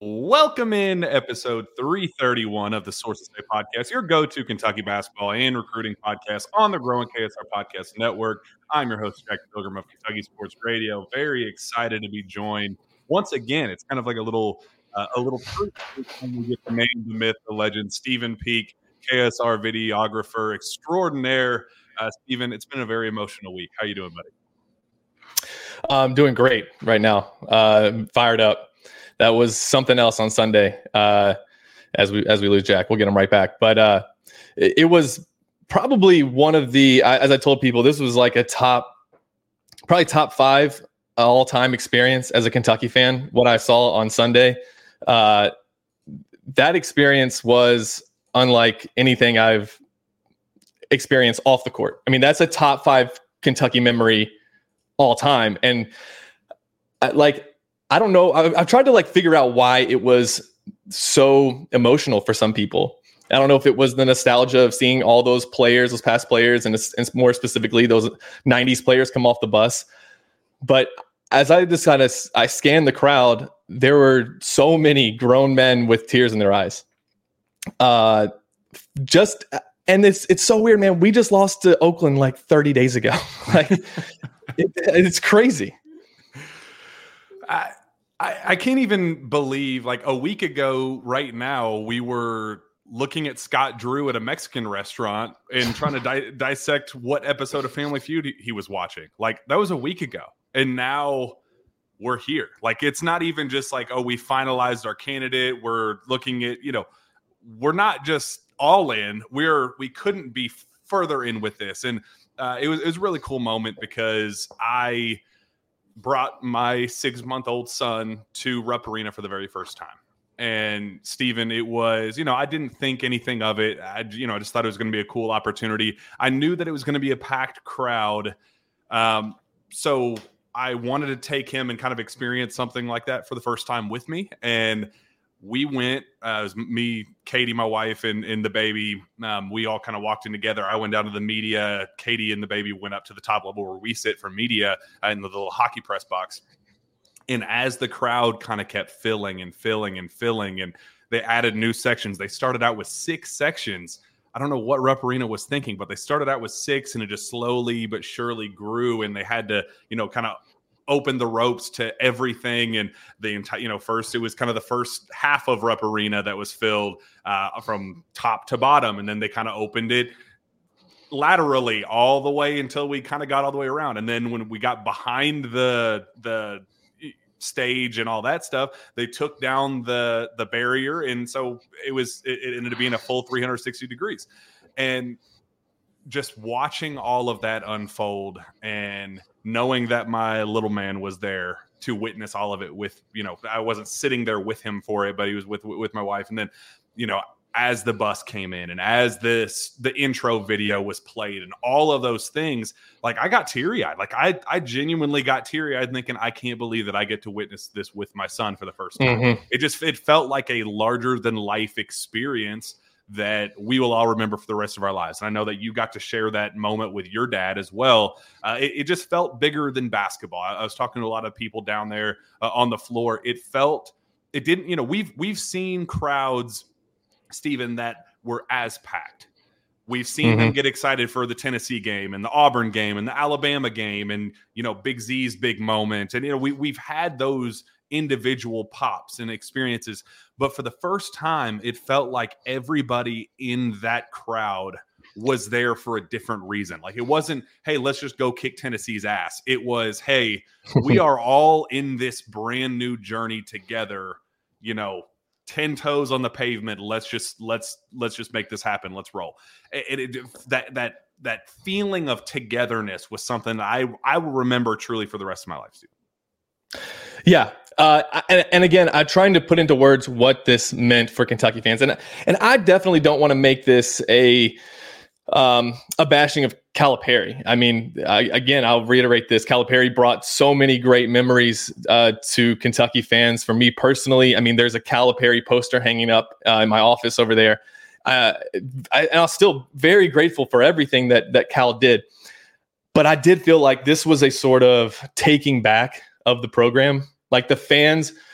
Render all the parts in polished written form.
Welcome in episode 331 of the Sources Say podcast, your go-to Kentucky basketball and recruiting podcast on the growing KSR Podcast Network. I'm your host, Jack Pilgrim of Kentucky Sports Radio. Very excited to be joined once again. It's kind of like a little treat when we get to name the myth, the legend, Stephen Peak, KSR videographer extraordinaire. Stephen, it's been a very emotional week. How you doing, buddy? I'm doing great right now. Fired up. That was something else on Sunday. As we lose Jack, we'll get him right back. But it was probably one of the, as I told people, this was like probably top 5 all-time experience as a Kentucky fan. What I saw on Sunday, that experience was unlike anything I've experienced off the court. I mean, that's a top 5 Kentucky memory all time. And I don't know. I've tried to figure out why it was so emotional for some people. I don't know if it was the nostalgia of seeing all those players, those past players, and more specifically, those 90s players come off the bus. But as I scanned the crowd, there were so many grown men with tears in their eyes. And it's so weird, man. We just lost to Oakland 30 days ago. It's crazy. I can't even believe a week ago right now we were looking at Scott Drew at a Mexican restaurant and trying to dissect what episode of Family Feud he was watching. That was a week ago. And now we're here. It's not even just we finalized our candidate. We're looking at, we're not just all in. We couldn't be further in with this. And it was a really cool moment because I brought my 6-month-old son to Rupp Arena for the very first time. And Stephen, it was, I didn't think anything of it. I just thought it was going to be a cool opportunity. I knew that it was going to be a packed crowd. So I wanted to take him and kind of experience something like that for the first time with me. And we went, it was me, Katie, my wife, and the baby. We all kind of walked in together. I went down to the media. Katie and the baby went up to the top level where we sit for media in the little hockey press box. And as the crowd kind of kept filling and filling and filling, and they added new sections, they started out with 6 sections. I don't know what Rupp Arena was thinking, but they started out with 6, and it just slowly but surely grew, and they had to, kind of open the ropes to everything. And the entire, first it was kind of the first half of Rupp Arena that was filled from top to bottom. And then they kind of opened it laterally all the way until we kind of got all the way around. And then when we got behind the stage and all that stuff, they took down the barrier. And so it ended up being a full 360 degrees. And just watching all of that unfold and knowing that my little man was there to witness all of it with, I wasn't sitting there with him for it, but he was with my wife. And then, as the bus came in and as the intro video was played and all of those things, I got teary-eyed. I genuinely got teary-eyed thinking, I can't believe that I get to witness this with my son for the first time. Mm-hmm. It felt like a larger than life experience that we will all remember for the rest of our lives. And I know that you got to share that moment with your dad as well. It just felt bigger than basketball. I was talking to a lot of people down there on the floor. We've seen crowds, Stephen, that were as packed. We've seen them get excited for the Tennessee game and the Auburn game and the Alabama game and, Big Z's big moment. And, we've had those individual pops and experiences, but for the first time it felt like everybody in that crowd was there for a different reason. It wasn't, hey, let's just go kick Tennessee's ass. It was, hey, we are all in this brand new journey together, 10 toes on the pavement. Let's just make this happen. Let's roll. That feeling of togetherness was something I will remember truly for the rest of my life, Steve. Yeah. And again, I'm trying to put into words what this meant for Kentucky fans. And I definitely don't want to make this a bashing of Calipari. I mean, I'll reiterate this. Calipari brought so many great memories to Kentucky fans. For me personally, I mean, there's a Calipari poster hanging up in my office over there. I'm still very grateful for everything that Cal did. But I did feel like this was a sort of taking back of the program. Like the fans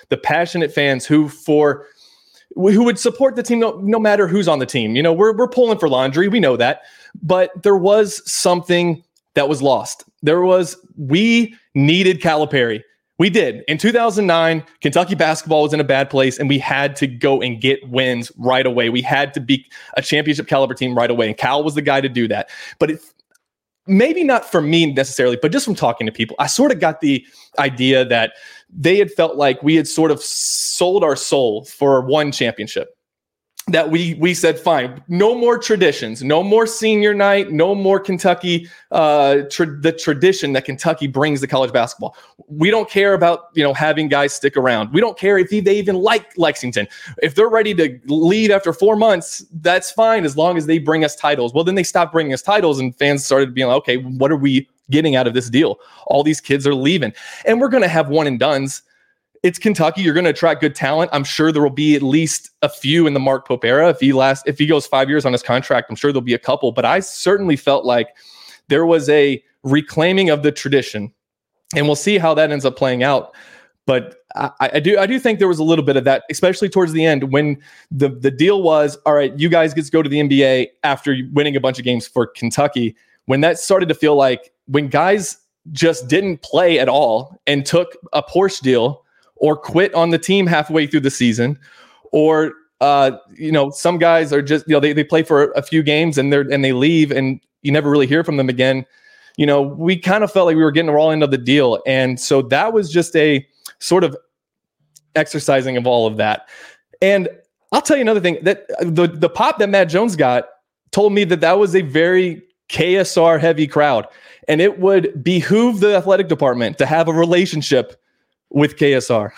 the passionate fans who would support the team no matter who's on the team. You know, we're pulling for laundry. We know that. But there was something that was lost. We needed Calipari. We did. In 2009, Kentucky basketball was in a bad place, and we had to go and get wins right away. We had to be a championship caliber team right away, and Cal was the guy to do that. But maybe not for me necessarily, but just from talking to people, I sort of got the idea that they had felt like we had sort of sold our soul for one championship. That we said, fine, no more traditions, no more senior night, no more Kentucky, the tradition that Kentucky brings to college basketball. We don't care about, having guys stick around. We don't care if they even like Lexington. If they're ready to leave after 4 months, that's fine as long as they bring us titles. Well, then they stopped bringing us titles and fans started being like, okay, what are we getting out of this deal? All these kids are leaving and we're going to have one and dones. It's Kentucky. You're going to attract good talent. I'm sure there will be at least a few in the Mark Pope era. If he goes 5 years on his contract, I'm sure there'll be a couple. But I certainly felt like there was a reclaiming of the tradition, and we'll see how that ends up playing out. But I do think there was a little bit of that, especially towards the end when the deal was, all right, you guys get to go to the NBA after winning a bunch of games for Kentucky. When that started to feel like when guys just didn't play at all and took a Porsche deal, or quit on the team halfway through the season, or some guys are just they play for a few games and they leave and you never really hear from them again. We kind of felt like we were getting the raw end of the deal, and so that was just a sort of exercising of all of that. And I'll tell you another thing, that the pop that Matt Jones got told me that was a very KSR heavy crowd, and it would behoove the athletic department to have a relationship with KSR.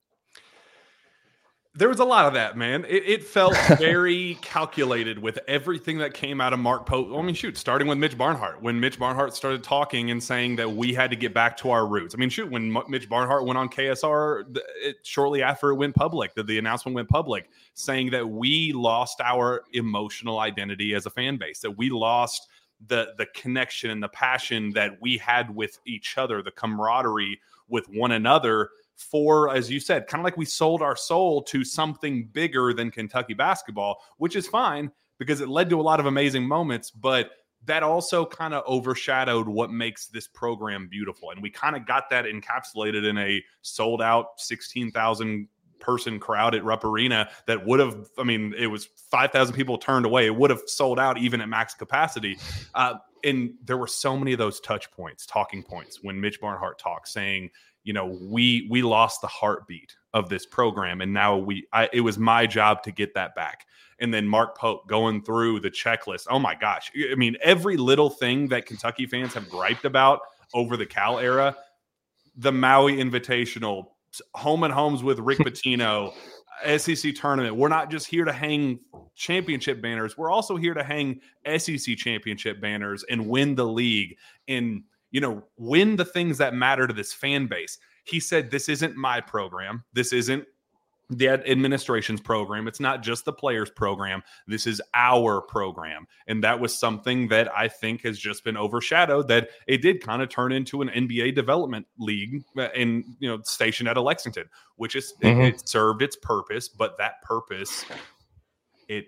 There was a lot of that, man. It felt very calculated with everything that came out of Mark Pope. I mean, starting with Mitch Barnhart. When Mitch Barnhart started talking and saying that we had to get back to our roots. I mean, when Mitch Barnhart went on KSR, shortly after it went public, the announcement went public, saying that we lost our emotional identity as a fan base, that we lost the connection and the passion that we had with each other, the camaraderie with one another, for, as you said, kind of like we sold our soul to something bigger than Kentucky basketball, which is fine because it led to a lot of amazing moments, but that also kind of overshadowed what makes this program beautiful. And we kind of got that encapsulated in a sold out 16,000 person crowd at Rupp Arena that would have, it was 5,000 people turned away. It would have sold out even at max capacity. And there were so many of those talking points when Mitch Barnhart talked, saying, we lost the heartbeat of this program, and now it was my job to get that back. And then Mark Pope going through the checklist. Oh my gosh. Every little thing that Kentucky fans have griped about over the Cal era, the Maui Invitational, home and homes with Rick Pitino, SEC tournament. We're not just here to hang championship banners. We're also here to hang SEC championship banners and win the league and, win the things that matter to this fan base. He said, this isn't my program. This isn't the administration's program. It's not just the players' program. This is our program. And that was something that I think has just been overshadowed, that it did kind of turn into an NBA development league and, stationed at Lexington, which is, it served its purpose, but that purpose, it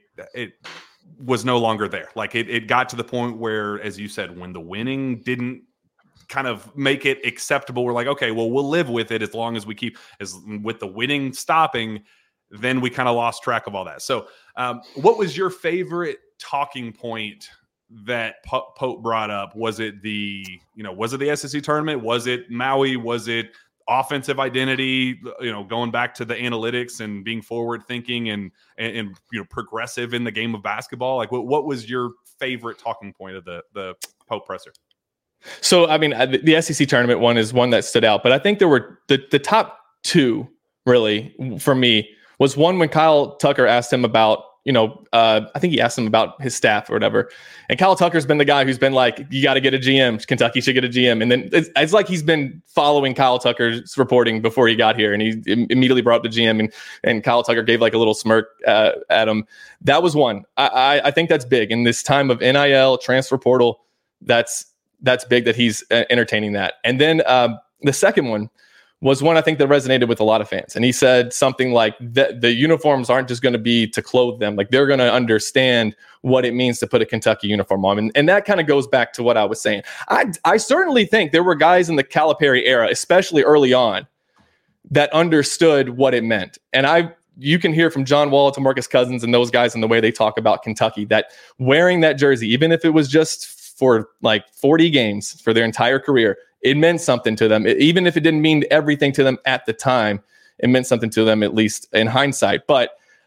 was no longer there. Like it got to the point where, as you said, when the winning didn't kind of make it acceptable, we're like, okay, well, we'll live with it as long as we keep with the winning stopping. Then we kind of lost track of all that. So what was your favorite talking point that Pope brought up? Was it the SEC tournament? Was it Maui? Was it offensive identity, going back to the analytics and being forward thinking and progressive in the game of basketball? Like what was your favorite talking point of the Pope presser? So, the SEC tournament one is one that stood out, but I think there were the top two really for me was one when Kyle Tucker asked him about, I think he asked him about his staff or whatever. And Kyle Tucker's been the guy who's been like, you got to get a GM. Kentucky should get a GM. And then it's like he's been following Kyle Tucker's reporting before he got here. And he immediately brought up the GM and Kyle Tucker gave like a little smirk at him. That was one. I think that's big in this time of NIL, transfer portal. That's big that he's entertaining that. And then the second one was one I think that resonated with a lot of fans. And he said something like that the uniforms aren't just going to be to clothe them. Like they're going to understand what it means to put a Kentucky uniform on. And that kind of goes back to what I was saying. I certainly think there were guys in the Calipari era, especially early on, that understood what it meant. And you can hear from John Wall to Marcus Cousins and those guys in the way they talk about Kentucky, that wearing that jersey, even if it was just for like 40 games for their entire career, it meant something to them. Even if it didn't mean everything to them at the time, it meant something to them, at least in hindsight. But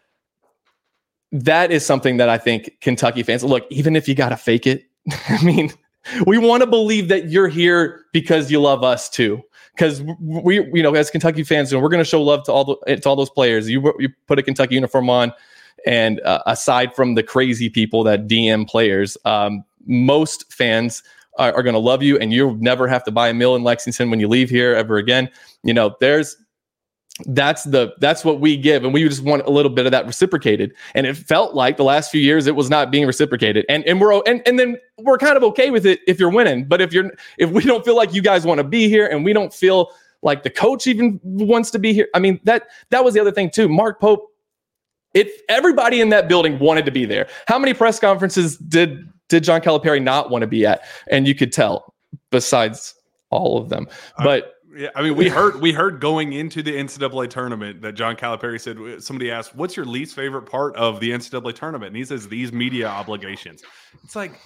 that is something that I think Kentucky fans, look, even if you got to fake it, I mean, we want to believe that you're here because you love us too. Because we, as Kentucky fans, we're going to show love to all those players. You put a Kentucky uniform on, and aside from the crazy people that DM players, most fans are going to love you, and you'll never have to buy a meal in Lexington when you leave here ever again. That's what we give, and we just want a little bit of that reciprocated. And it felt like the last few years it was not being reciprocated, and then we're kind of okay with it if you're winning. But if we don't feel like you guys want to be here, and we don't feel like the coach even wants to be here, I mean that was the other thing too. Mark Pope, everybody in that building wanted to be there. How many press conferences did John Calipari not want to be at? And you could tell, besides all of them, but. Yeah, I mean, we heard going into the NCAA tournament that John Calipari said, somebody asked, what's your least favorite part of the NCAA tournament? And he says, these media obligations. It's like,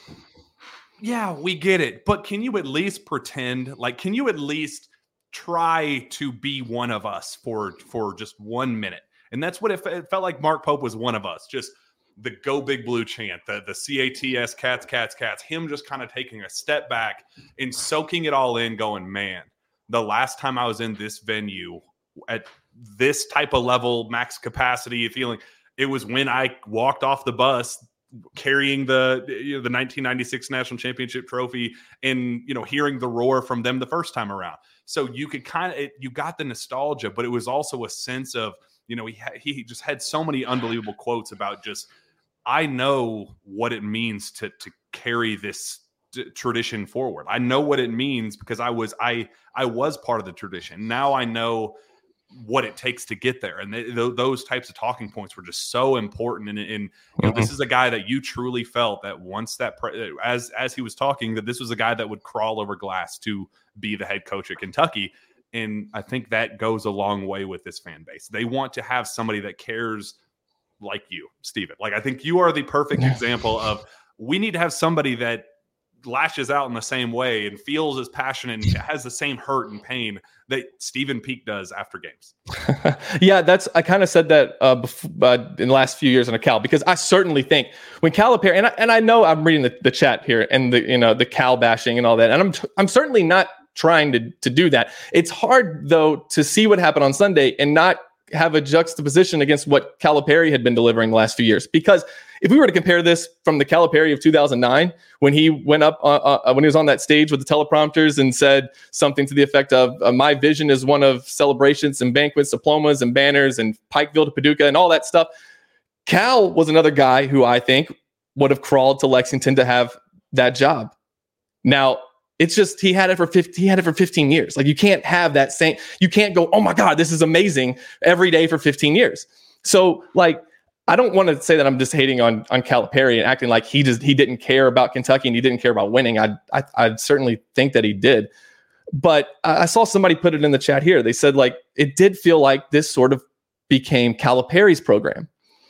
yeah, we get it. But can you at least pretend, can you at least try to be one of us for just 1 minute? And that's what it felt like. Mark Pope was one of us, just the Go Big Blue chant, the CATS, cats, him just kind of taking a step back and soaking it all in, going, man, the last time I was in this venue at this type of level, max capacity feeling, it was when I walked off the bus carrying the 1996 national championship trophy and, hearing the roar from them the first time around. So you could you got the nostalgia, but it was also a sense of, he just had so many unbelievable quotes about just, I know what it means to carry this tradition forward. I know what it means because I was part of the tradition. Now I know what it takes to get there. And those types of talking points were just so important. And this is a guy that you truly felt that once that as he was talking, that this was a guy that would crawl over glass to be the head coach at Kentucky. And I think that goes a long way with this fan base. They want to have somebody that cares like you, Steven. I think you are the perfect example of, we need to have somebody that lashes out in the same way and feels as passionate and has the same hurt and pain that Stephen Peak does after games. Yeah, I kind of said that in the last few years on a Cal, because I certainly think when Calipari, and I know I'm reading the chat here and the Cal bashing and all that, and I'm certainly not trying to do that. It's hard though to see what happened on Sunday and not have a juxtaposition against what Calipari had been delivering the last few years. Because if we were to compare this from the Calipari of 2009, when he went up, when he was on that stage with the teleprompters and said something to the effect of, my vision is one of celebrations and banquets, diplomas and banners and Pikeville to Paducah and all that stuff. Cal was another guy who I think would have crawled to Lexington to have that job. Now, it's just he had it for 15 years. You can't have that same. You can't go, oh my God, this is amazing every day for 15 years. So I don't want to say that I'm just hating on Calipari and acting like he didn't care about Kentucky and he didn't care about winning. I certainly think that he did. But I saw somebody put it in the chat here. They said it did feel like this sort of became Calipari's program.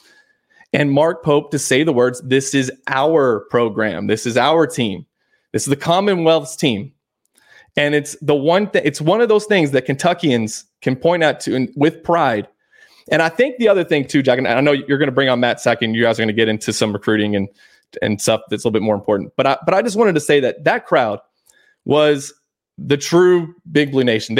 And Mark Pope to say the words, this is our program. This is our team. This is the Commonwealth's team. And it's it's one of those things that Kentuckians can point out to with pride. And I think the other thing too, Jack, and I know you're going to bring on Matt Sack and you guys are going to get into some recruiting and stuff that's a little bit more important. But I just wanted to say that crowd was the true Big Blue Nation.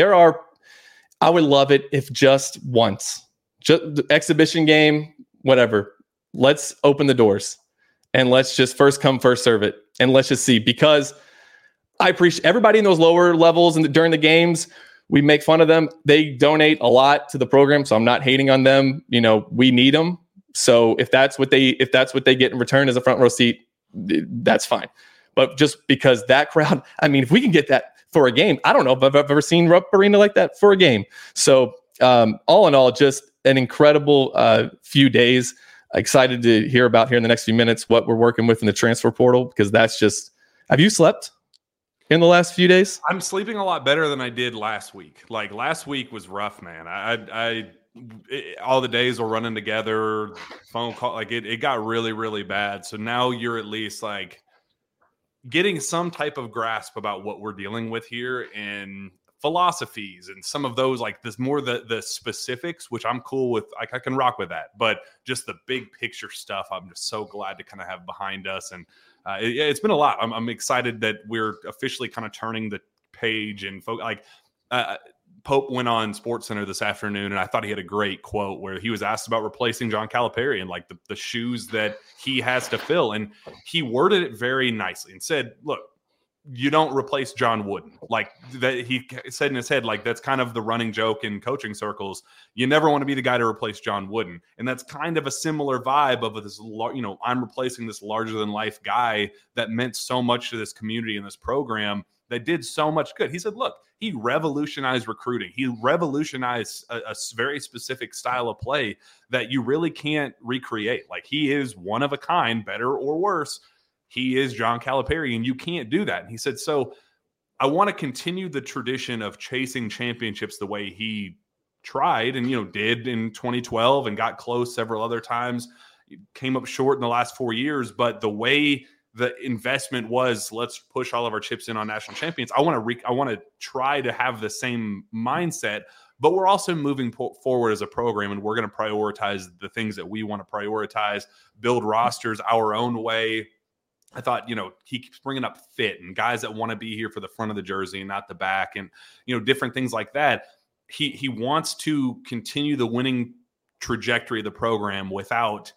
I would love it if just once, just the exhibition game, whatever, let's open the doors and let's just first come, first serve it. And let's just see, because I appreciate everybody in those lower levels and during the games, we make fun of them. They donate a lot to the program, so I'm not hating on them. We need them. So if that's what they get in return as a front row seat, that's fine. but just because that crowd, I mean, if we can get that for a game, I don't know if I've ever seen Rupp Arena like that for a game. So all in all, just an incredible few days. Excited to hear about here in the next few minutes what we're working with in the transfer portal, because that's just, have you slept in the last few days? I'm sleeping a lot better than I did last week. Like last week was rough, man. All the days were running together, phone call, like it got really, really bad. So now you're at least like getting some type of grasp about what we're dealing with here and philosophies and some of those, like this more the specifics, which I'm cool with. Like I can rock with that, but just the big picture stuff, I'm just so glad to kind of have behind us. And it's been a lot. I'm excited that we're officially kind of turning the page and Pope went on SportsCenter this afternoon, and I thought he had a great quote where he was asked about replacing John Calipari and like the shoes that he has to fill. And he worded it very nicely and said, look, you don't replace John Wooden. Like that, he said in his head, like that's kind of the running joke in coaching circles. You never want to be the guy to replace John Wooden. And that's kind of a similar vibe of this, I'm replacing this larger than life guy that meant so much to this community and this program that did so much good. He said, look, he revolutionized recruiting. He revolutionized a very specific style of play that you really can't recreate. Like he is one of a kind, better or worse. He is John Calipari, and you can't do that. And he said, so I want to continue the tradition of chasing championships the way he tried and, did in 2012 and got close several other times, came up short in the last 4 years. But the way the investment was, let's push all of our chips in on national champions. I want to try to have the same mindset, but we're also moving forward as a program, and we're going to prioritize the things that we want to prioritize, build rosters our own way. I thought, he keeps bringing up fit and guys that want to be here for the front of the jersey and not the back, and, different things like that. He wants to continue the winning trajectory of the program without,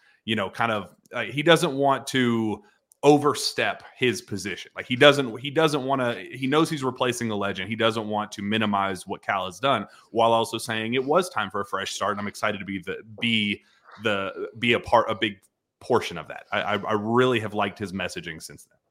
he doesn't want to overstep his position. Like he doesn't want to, he knows he's replacing a legend. He doesn't want to minimize what Cal has done while also saying it was time for a fresh start. And I'm excited to be a big portion of that. I really have liked his messaging since then.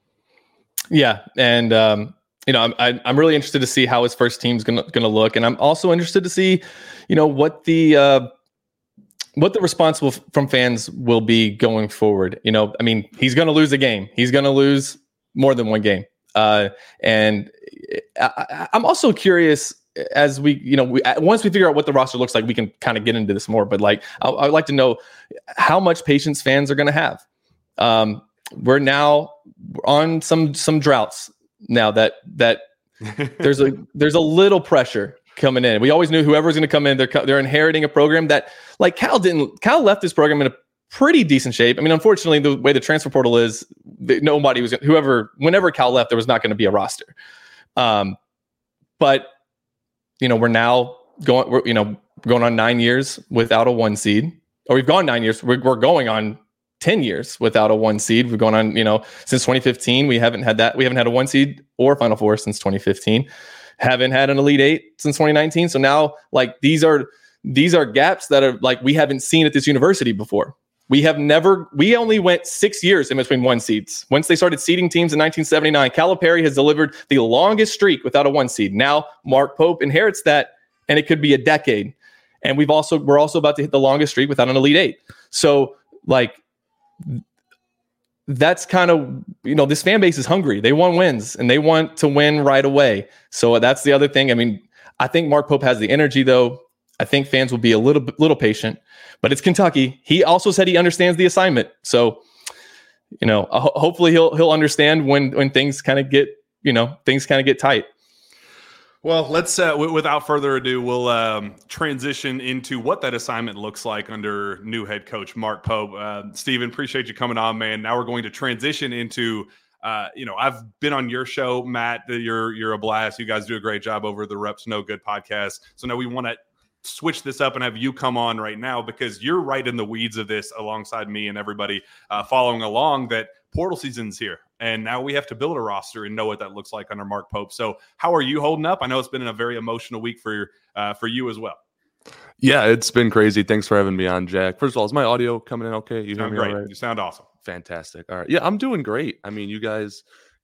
Yeah. And, I'm really interested to see how his first team's going to look. And I'm also interested to see, what the response from fans will be going forward. He's going to lose a game. He's going to lose more than one game. And I'm also curious as once we figure out what the roster looks like, we can kind of get into this more. But I'd like to know how much patience fans are going to have. We're now on some droughts now that there's a little pressure coming in. We always knew whoever's going to come in, they're inheriting a program that, like, Cal left this program in a pretty decent shape. Unfortunately, the way the transfer portal is, whenever Cal left, there was not going to be a roster. But we're now going on 9 years without a 1 seed, or we've gone 9 years. We're going on 10 years without a 1 seed. We've gone on, since 2015, we haven't had that. We haven't had a 1 seed or Final Four since 2015. Haven't had an Elite Eight since 2019. So now, these are gaps that are we haven't seen at this university before. We only went 6 years in between 1 seeds. Once they started seeding teams in 1979, Calipari has delivered the longest streak without a 1 seed. Now Mark Pope inherits that, and it could be a decade. And we're also about to hit the longest streak without an Elite Eight. So that's kind of, this fan base is hungry. They want wins, and they want to win right away. So that's the other thing. I think Mark Pope has the energy, though. I think fans will be a little patient, but it's Kentucky. He also said he understands the assignment. So, hopefully he'll understand when things kind of get tight. Well, let's, without further ado, we'll transition into what that assignment looks like under new head coach Mark Pope. Steven, appreciate you coming on, man. Now we're going to transition into, I've been on your show, Matt. You're a blast. You guys do a great job over the Reps No Good podcast. So now we want to switch this up and have you come on right now, because you're right in the weeds of this alongside me and everybody following along, that portal season's here. And now we have to build a roster and know what that looks like under Mark Pope. So how are you holding up? I know it's been a very emotional week for you as well. Yeah, it's been crazy. Thanks for having me on, Jack. First of all, is my audio coming in okay? You sound hear me great. all right? You sound awesome. Fantastic. All right. Yeah, I'm doing great. You guys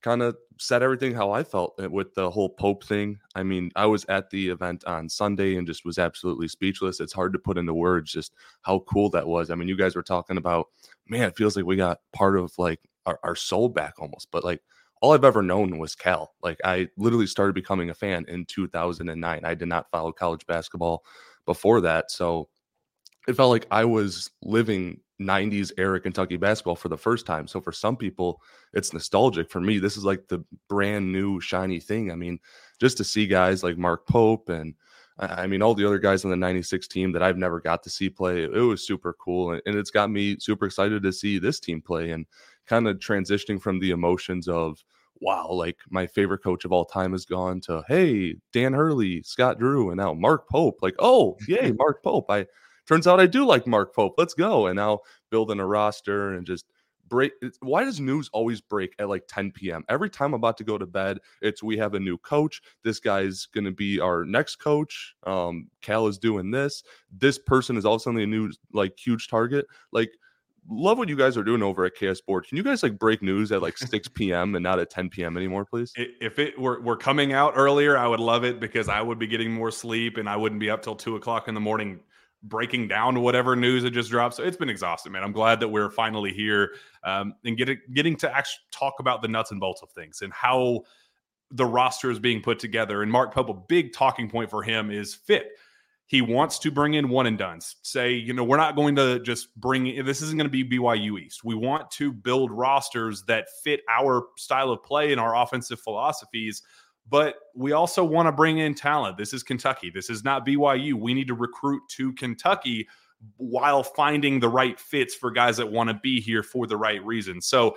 kind of said everything how I felt with the whole Pope thing. I mean, I was at the event on Sunday and just was absolutely speechless. It's hard to put into words just how cool that was. I mean, you guys were talking about, man, it feels like we got part of like our soul back almost, but like all I've ever known was Cal. Like I literally started becoming a fan in 2009. I did not follow college basketball before that. So it felt like I was living 90s era Kentucky basketball for the first time. So for some people, it's nostalgic. For me, this is like the brand new shiny thing. I mean, just to see guys like Mark Pope and I mean, all the other guys on the 96 team that I've never got to see play, it was super cool. And it's got me super excited to see this team play and kind of transitioning from the emotions of, wow, like my favorite coach of all time is gone to, hey, Dan Hurley, Scott Drew, and now Mark Pope. Like, oh, yay, Mark Pope. Turns out I do like Mark Pope. Let's go. And now building a roster and just break. Why does news always break at like 10 p.m.? Every time I'm about to go to bed, it's we have a new coach. This guy's going to be our next coach. Cal is doing this. This person is all of a sudden a new like huge target. Like, love what you guys are doing over at KS Board. Can you guys like break news at like 6 p.m. and not at 10 p.m. anymore, please? If it were coming out earlier, I would love it because I would be getting more sleep and I wouldn't be up till 2:00 in the morning breaking down whatever news had just dropped. So it's been exhausting, man. I'm glad that we're finally here and getting to actually talk about the nuts and bolts of things and how the roster is being put together. And Mark Pope, a big talking point for him is fit. He wants to bring in one and dones. Say, you know, we're not going to just bring – this isn't going to be BYU East. We want to build rosters that fit our style of play and our offensive philosophies, but we also want to bring in talent. This is Kentucky. This is not BYU. We need to recruit to Kentucky while finding the right fits for guys that want to be here for the right reasons. So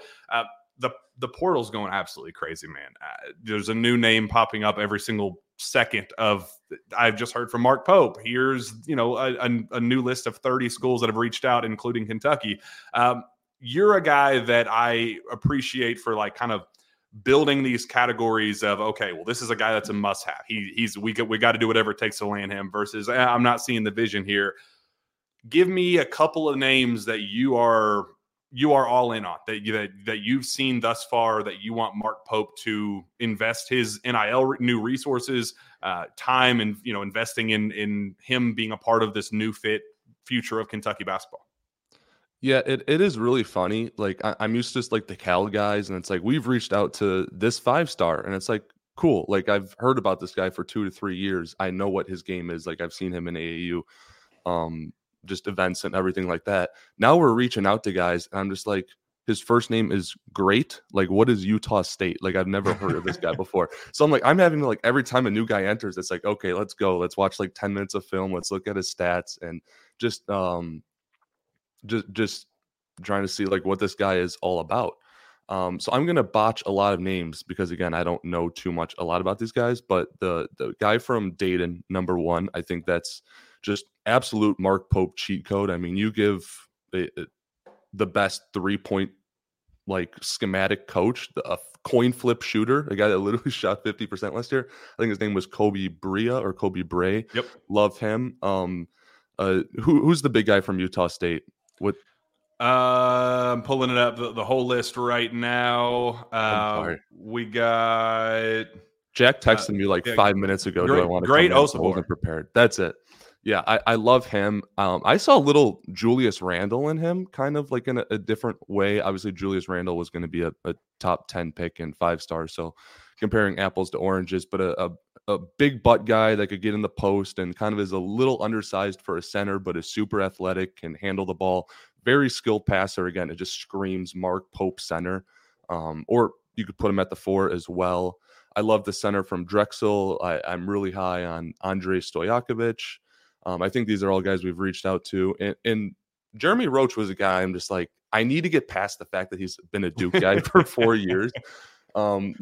the portal's going absolutely crazy, man. There's a new name popping up every single second of I've just heard from Mark Pope. Here's, you know, a new list of 30 schools that have reached out, including Kentucky. You're a guy that I appreciate for like kind of building these categories of, okay, well, this is a guy that's a must have. We got to do whatever it takes to land him versus I'm not seeing the vision here. Give me a couple of names that you are all in on that you've seen thus far that you want Mark Pope to invest his NIL new resources, time, and, you know, investing in him being a part of this new fit future of Kentucky basketball. Yeah, it is really funny. Like I'm used to like the Cal guys, and it's like we've reached out to this 5-star, and it's like cool. Like I've heard about this guy for 2 to 3 years. I know what his game is. Like I've seen him in AAU, just events and everything like that. Now we're reaching out to guys, and I'm just like, his first name is Great. Like, what is Utah State? Like I've never heard of this guy before. So I'm like, I'm having to like every time a new guy enters, it's like, okay, let's go. Let's watch like 10 minutes of film. Let's look at his stats and just trying to see like what this guy is all about. So I'm gonna botch a lot of names because again, I don't know a lot about these guys. But the guy from Dayton, number 1, I think that's just absolute Mark Pope cheat code. I mean, you give the best 3-point like schematic coach, a coin flip shooter, a guy that literally shot 50% last year. I think his name was Kobe Brea or Kobe Bray. Yep, love him. Who's the big guy from Utah State? What? I'm pulling it up the whole list right now. We got Jack texted me like 5 minutes ago. Great, do I want to Great come in? Osborne. So I wasn't prepared. That's it. Yeah, I love him. I saw a little Julius Randle in him, kind of like in a different way. Obviously, Julius Randle was going to be a top 10 pick and 5-star. So comparing apples to oranges, but a big butt guy that could get in the post and kind of is a little undersized for a center, but is super athletic, can handle the ball. Very skilled passer. Again, it just screams Mark Pope center. Or you could put him at the 4 as well. I love the center from Drexel. I'm really high on Andrei Stojakovic. I think these are all guys we've reached out to. And Jeremy Roach was a guy I'm just like, I need to get past the fact that he's been a Duke guy for 4 years. I'm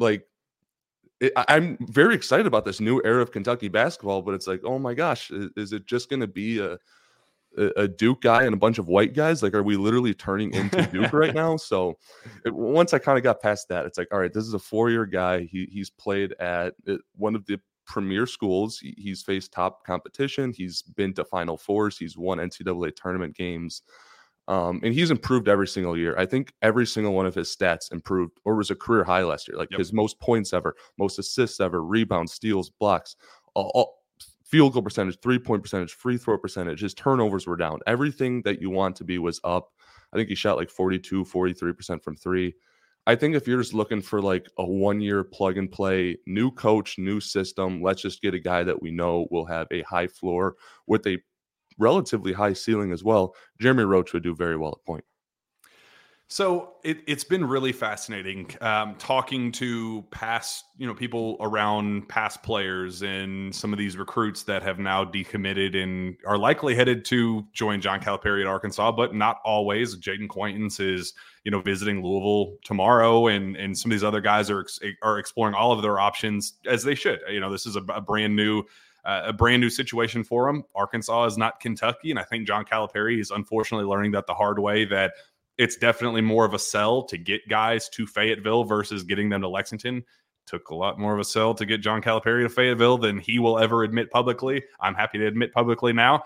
very excited about this new era of Kentucky basketball, but it's like, oh my gosh, is it just going to be a Duke guy and a bunch of white guys? Like, are we literally turning into Duke right now? So once I kind of got past that, it's like, all right, this is a 4-year guy. He's played at one of the premier schools. He's faced top competition. He's been to Final Fours. He's won NCAA tournament games. And he's improved every single year. I think every single one of his stats improved or was a career high last year. Like his most points ever, most assists ever, rebounds, steals, blocks, all field goal percentage, 3-point percentage, free throw percentage. His turnovers were down. Everything that you want to be was up. I think he shot like 42, 43% from three. I think if you're just looking for like a 1-year plug and play, new coach, new system, let's just get a guy that we know will have a high floor with a relatively high ceiling as well, Jeremy Roach would do very well at point. So it's been really fascinating talking to past, people around past players and some of these recruits that have now decommitted and are likely headed to join John Calipari at Arkansas, but not always. Jaden Quaintance is, visiting Louisville tomorrow, and some of these other guys are exploring all of their options as they should. This is a brand new situation for them. Arkansas is not Kentucky, and I think John Calipari is unfortunately learning that the hard way, that it's definitely more of a sell to get guys to Fayetteville versus getting them to Lexington. Took a lot more of a sell to get John Calipari to Fayetteville than he will ever admit publicly. I'm happy to admit publicly now.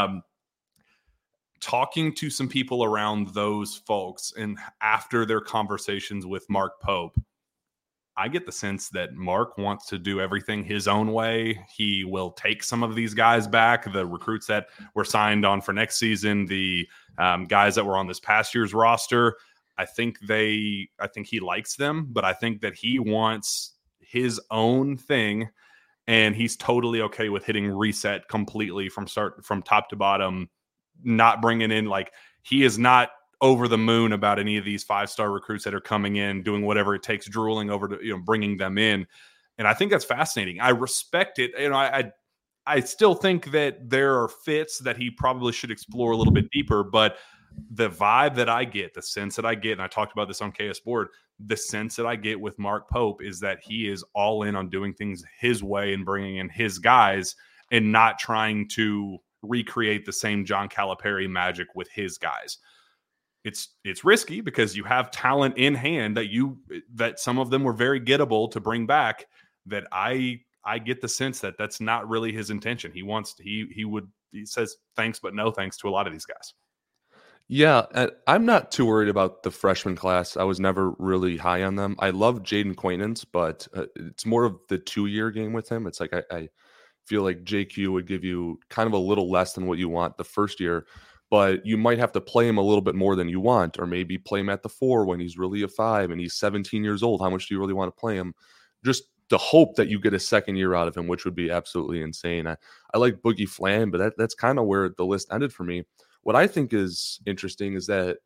Talking to some people around those folks and after their conversations with Mark Pope, I get the sense that Mark wants to do everything his own way. He will take some of these guys back, the recruits that were signed on for next season, the guys that were on this past year's roster. I think he likes them, but I think that he wants his own thing, and he's totally okay with hitting reset completely from top to bottom, not bringing in, like, he is not over the moon about any of these 5-star recruits that are coming in, doing whatever it takes, drooling over to, bringing them in. And I think that's fascinating. I respect it. I still think that there are fits that he probably should explore a little bit deeper, but the vibe that I get, the sense that I get, and I talked about this on KS Board, the sense that I get with Mark Pope is that he is all in on doing things his way and bringing in his guys and not trying to recreate the same John Calipari magic with his guys. It's risky because you have talent in hand that some of them were very gettable to bring back, that I get the sense that that's not really his intention. He says thanks, but no thanks to a lot of these guys. Yeah, I'm not too worried about the freshman class. I was never really high on them. I love Jaden Quaintance, but it's more of the 2-year game with him. It's like I feel like JQ would give you kind of a little less than what you want the first year, but you might have to play him a little bit more than you want, or maybe play him at the 4 when he's really a 5 and he's 17 years old. How much do you really want to play him? Just the hope that you get a second year out of him, which would be absolutely insane. I like Boogie Flan, but that's kind of where the list ended for me. What I think is interesting is that,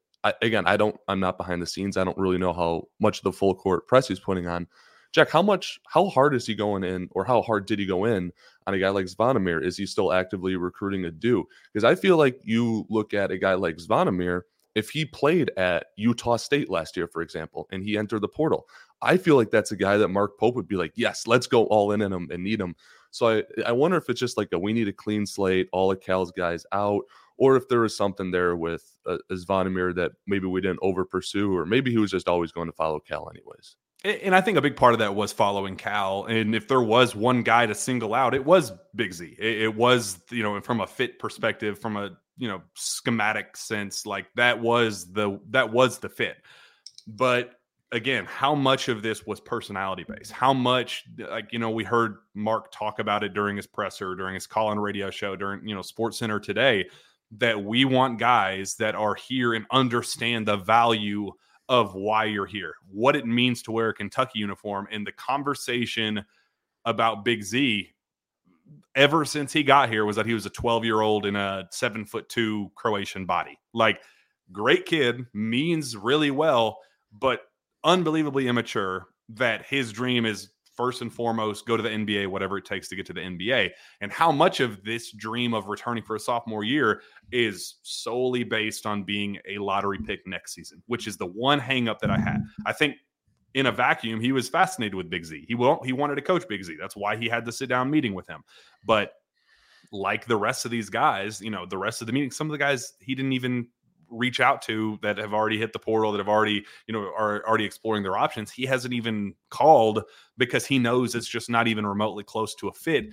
I'm not behind the scenes. I don't really know how much of the full court press he's putting on. Jack, how hard is he going in, or how hard did he go in on a guy like Zvonimir? Is he still actively recruiting a do? Because I feel like you look at a guy like Zvonimir, if he played at Utah State last year, for example, and he entered the portal, I feel like that's a guy that Mark Pope would be like, yes, let's go all in him and need him. So I wonder if it's just like we need a clean slate, all of Cal's guys out, or if there was something there with Zvonimir that maybe we didn't over pursue, or maybe he was just always going to follow Cal anyways. And I think a big part of that was following Cal. And if there was one guy to single out, it was Big Z. It was, from a fit perspective, from a, schematic sense, like that was the fit. But again, how much of this was personality based? How much, we heard Mark talk about it during his presser, during his call-in radio show, during, Sports Center today, that we want guys that are here and understand the value of why you're here, what it means to wear a Kentucky uniform. And the conversation about Big Z ever since he got here was that he was a 12-year-old in a 7'2" Croatian body. Like, great kid, means really well, but unbelievably immature, that his dream is first and foremost go to the NBA, whatever it takes to get to the NBA. And how much of this dream of returning for a sophomore year is solely based on being a lottery pick next season, which is the one hang up that I had. I think in a vacuum, he was fascinated with Big Z. He wanted to coach Big Z. That's why he had the sit down meeting with him. But like the rest of these guys, the rest of the meeting, some of the guys he didn't even reach out to that have already hit the portal, that have already, are already exploring their options. He hasn't even called because he knows it's just not even remotely close to a fit.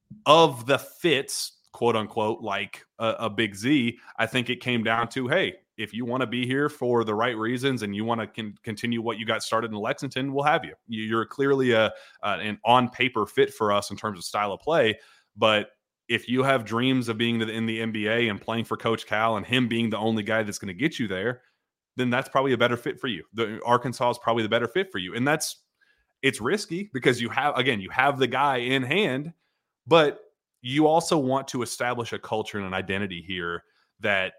Of the fits, quote unquote, like a Big Z, I think it came down to, hey, if you want to be here for the right reasons and you want to continue what you got started in Lexington, we'll have you. You're clearly an on paper fit for us in terms of style of play. But if you have dreams of being in the NBA and playing for Coach Cal and him being the only guy that's going to get you there, then that's probably a better fit for you. Arkansas is probably the better fit for you. And it's risky because you have the guy in hand, but you also want to establish a culture and an identity here that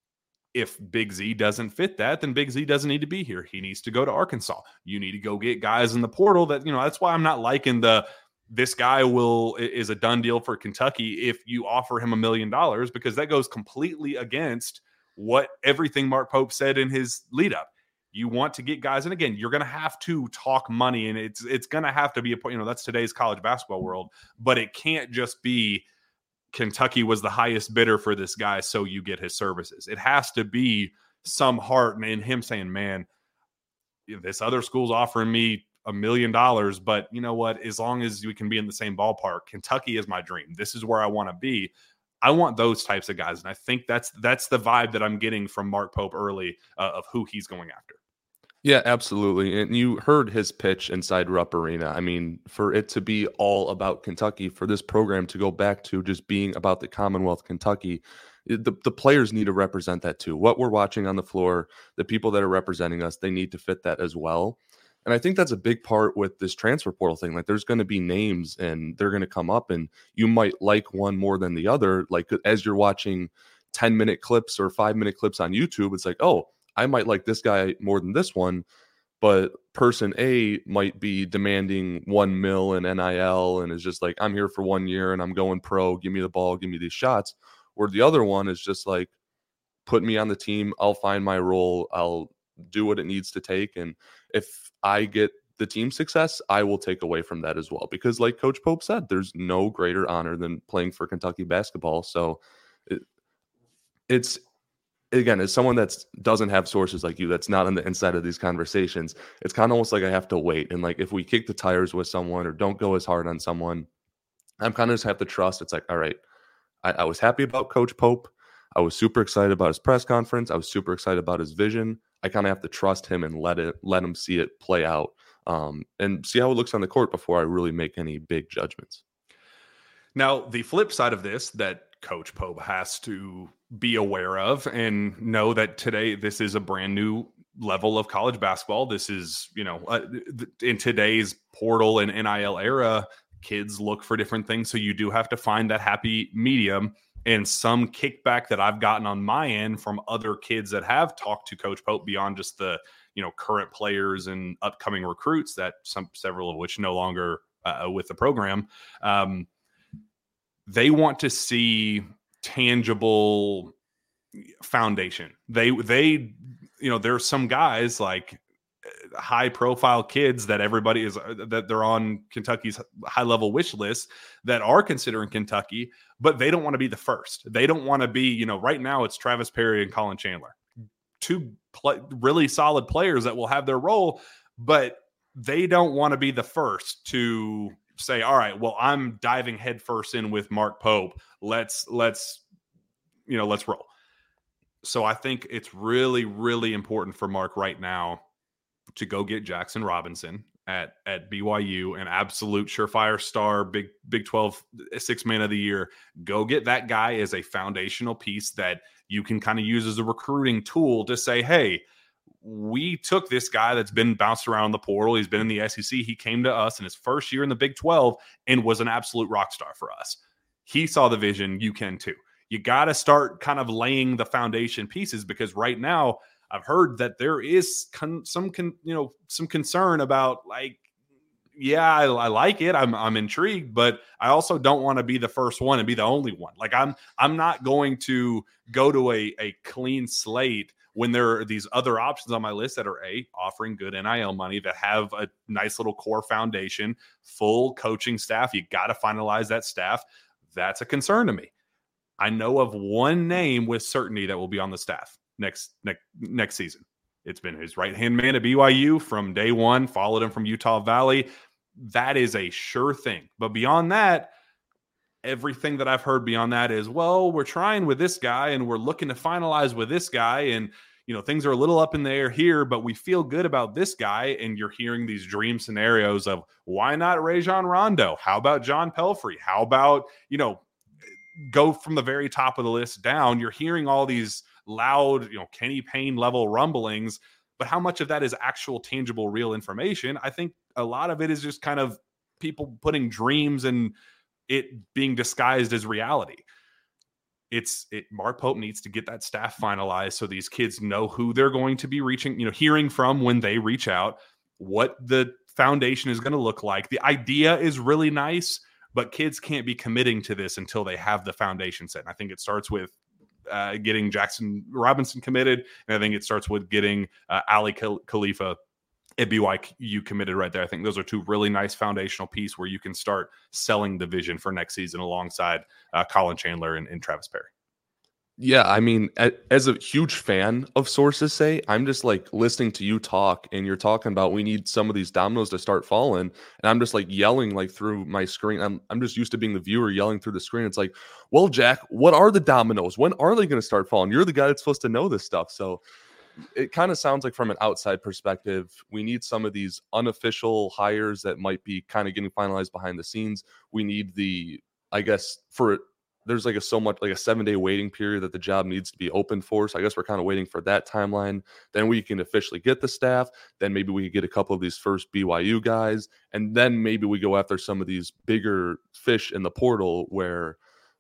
if Big Z doesn't fit that, then Big Z doesn't need to be here. He needs to go to Arkansas. You need to go get guys in the portal that, that's why I'm not liking this guy is a done deal for Kentucky if you offer him $1 million, because that goes completely against what everything Mark Pope said in his lead up. You want to get guys, and again, you're going to have to talk money, and it's going to have to be that's today's college basketball world, but it can't just be Kentucky was the highest bidder for this guy, so you get his services. It has to be some heart in him saying, man, this other school's offering me $1 million, but you know what? As long as we can be in the same ballpark, Kentucky is my dream. This is where I want to be. I want those types of guys, and I think that's the vibe that I'm getting from Mark Pope early of who he's going after. Yeah, absolutely. And you heard his pitch inside Rupp Arena. I mean, for it to be all about Kentucky, for this program to go back to just being about the Commonwealth Kentucky, the players need to represent that too. What we're watching on the floor, the people that are representing us, they need to fit that as well. And I think that's a big part with this transfer portal thing. Like, there's going to be names and they're going to come up and you might like one more than the other. Like, as you're watching 10-minute clips or 5-minute clips on YouTube, it's like, oh, I might like this guy more than this one, but person A might be demanding $1 million in NIL and is just like, I'm here for 1 year and I'm going pro. Give me the ball. Give me these shots. Or the other one is just like, put me on the team. I'll find my role. I'll do what it needs to take. And if I get the team success, I will take away from that as well. Because like Coach Pope said, there's no greater honor than playing for Kentucky basketball. So it's, again, as someone that doesn't have sources like you, that's not on the inside of these conversations, it's kind of almost like I have to wait. And like, if we kick the tires with someone or don't go as hard on someone, I'm kind of just have to trust. It's like, all right, I was happy about Coach Pope. I was super excited about his press conference. I was super excited about his vision. I kind of have to trust him and let him see it play out and see how it looks on the court before I really make any big judgments. Now, the flip side of this that Coach Pope has to be aware of and know that today this is a brand new level of college basketball. This is, in today's portal and NIL era, kids look for different things. So you do have to find that happy medium. And some kickback that I've gotten on my end from other kids that have talked to Coach Pope beyond just the, current players and upcoming recruits that several of which no longer with the program. They want to see tangible foundation. There's some guys like high profile kids that everybody is that they're on Kentucky's high level wish list that are considering Kentucky, but they don't want to be the first. They don't want to be, right now it's Travis Perry and Colin Chandler, two really solid players that will have their role, but they don't want to be the first to say, all right, well, I'm diving headfirst in with Mark Pope. Let's roll. So I think it's really, really important for Mark right now to go get Jackson Robinson at BYU, an absolute surefire star, Big 12 6 man of the year. Go get that guy as a foundational piece that you can kind of use as a recruiting tool to say, hey, we took this guy that's been bounced around the portal. He's been in the SEC. He came to us in his first year in the Big 12 and was an absolute rock star for us. He saw the vision. You can too. You got to start kind of laying the foundation pieces, because right now I've heard that there is some concern about, like, yeah, I like it. I'm intrigued, but I also don't want to be the first one and be the only one. Like, I'm not going to go to a clean slate when there are these other options on my list that are offering good NIL money, that have a nice little core foundation, full coaching staff. You got to finalize that staff. That's a concern to me. I know of one name with certainty that will be on the staff next season. It's been his right-hand man at BYU from day one, followed him from Utah Valley. That is a sure thing. But beyond that, everything that I've heard beyond that is, well, we're trying with this guy and we're looking to finalize with this guy. And, things are a little up in the air here, but we feel good about this guy. And you're hearing these dream scenarios of, why not Rajon Rondo? How about John Pelphrey? How about, go from the very top of the list down? You're hearing all these loud, Kenny Payne level rumblings, but how much of that is actual, tangible, real information? I think a lot of it is just kind of people putting dreams and it being disguised as reality. Mark Pope needs to get that staff finalized so these kids know who they're going to be hearing from when they reach out, what the foundation is going to look like. The idea is really nice, but kids can't be committing to this until they have the foundation set. And I think it starts with getting Jackson Robinson committed, and I think it starts with getting Ali Khalifa at BYU committed right there. I think those are two really nice foundational pieces where you can start selling the vision for next season alongside Colin Chandler and Travis Perry. Yeah, I mean, as a huge fan of Sources Say, I'm just like listening to you talk, and you're talking about we need some of these dominoes to start falling, and I'm just like yelling like through my screen. I'm just used to being the viewer yelling through the screen. It's like, well, Jack, what are the dominoes? When are they going to start falling? You're the guy that's supposed to know this stuff. So it kind of sounds like from an outside perspective, we need some of these unofficial hires that might be kind of getting finalized behind the scenes. We need there's like a 7-day waiting period that the job needs to be open for. So I guess we're kind of waiting for that timeline. Then we can officially get the staff. Then maybe we could get a couple of these first BYU guys. And then maybe we go after some of these bigger fish in the portal where,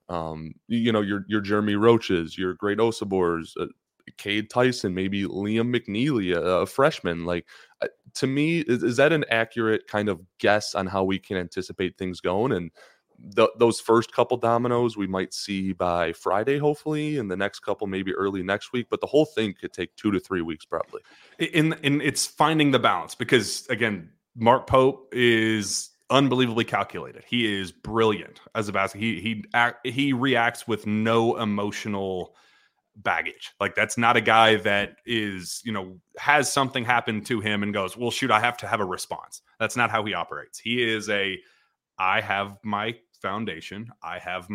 your Jeremy Roaches, your Great Osabors, Cade Tyson, maybe Liam McNeely, a freshman. Like, to me, is that an accurate kind of guess on how we can anticipate things going? And those first couple dominoes we might see by Friday, hopefully, and the next couple maybe early next week. But the whole thing could take 2 to 3 weeks probably. And it's finding the balance because, again, Mark Pope is unbelievably calculated. He is brilliant as a basketball. He reacts with no emotional baggage. Like, that's not a guy that is, has something happen to him and goes, well, shoot, I have to have a response. That's not how he operates. He is I have my foundation. I have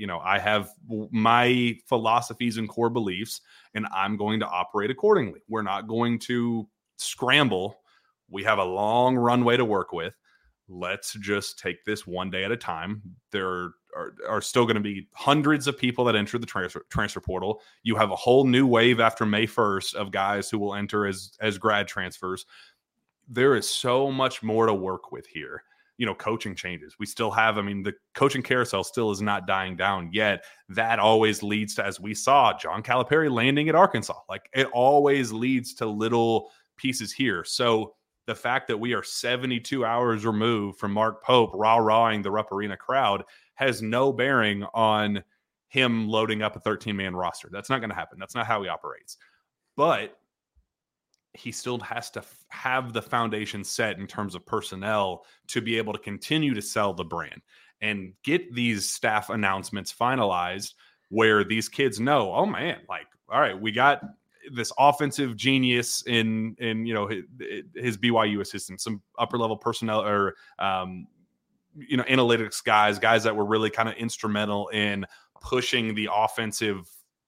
my philosophies and core beliefs, and I'm going to operate accordingly. We're not going to scramble. We have a long runway to work with. Let's just take this one day at a time. There are still going to be hundreds of people that enter the transfer portal. You have a whole new wave after May 1st of guys who will enter as grad transfers. There is so much more to work with here. Coaching changes. We still have, the coaching carousel still is not dying down yet. That always leads to, as we saw, John Calipari landing at Arkansas. Like, it always leads to little pieces here. So the fact that we are 72 hours removed from Mark Pope rah-rahing the Rupp Arena crowd has no bearing on him loading up a 13-man roster. That's not going to happen. That's not how he operates. But he still has to have the foundation set in terms of personnel to be able to continue to sell the brand and get these staff announcements finalized where these kids know, oh man, like, all right, we got this offensive genius in his BYU assistant, some upper level personnel or, analytics guys that were really kind of instrumental in pushing the offensive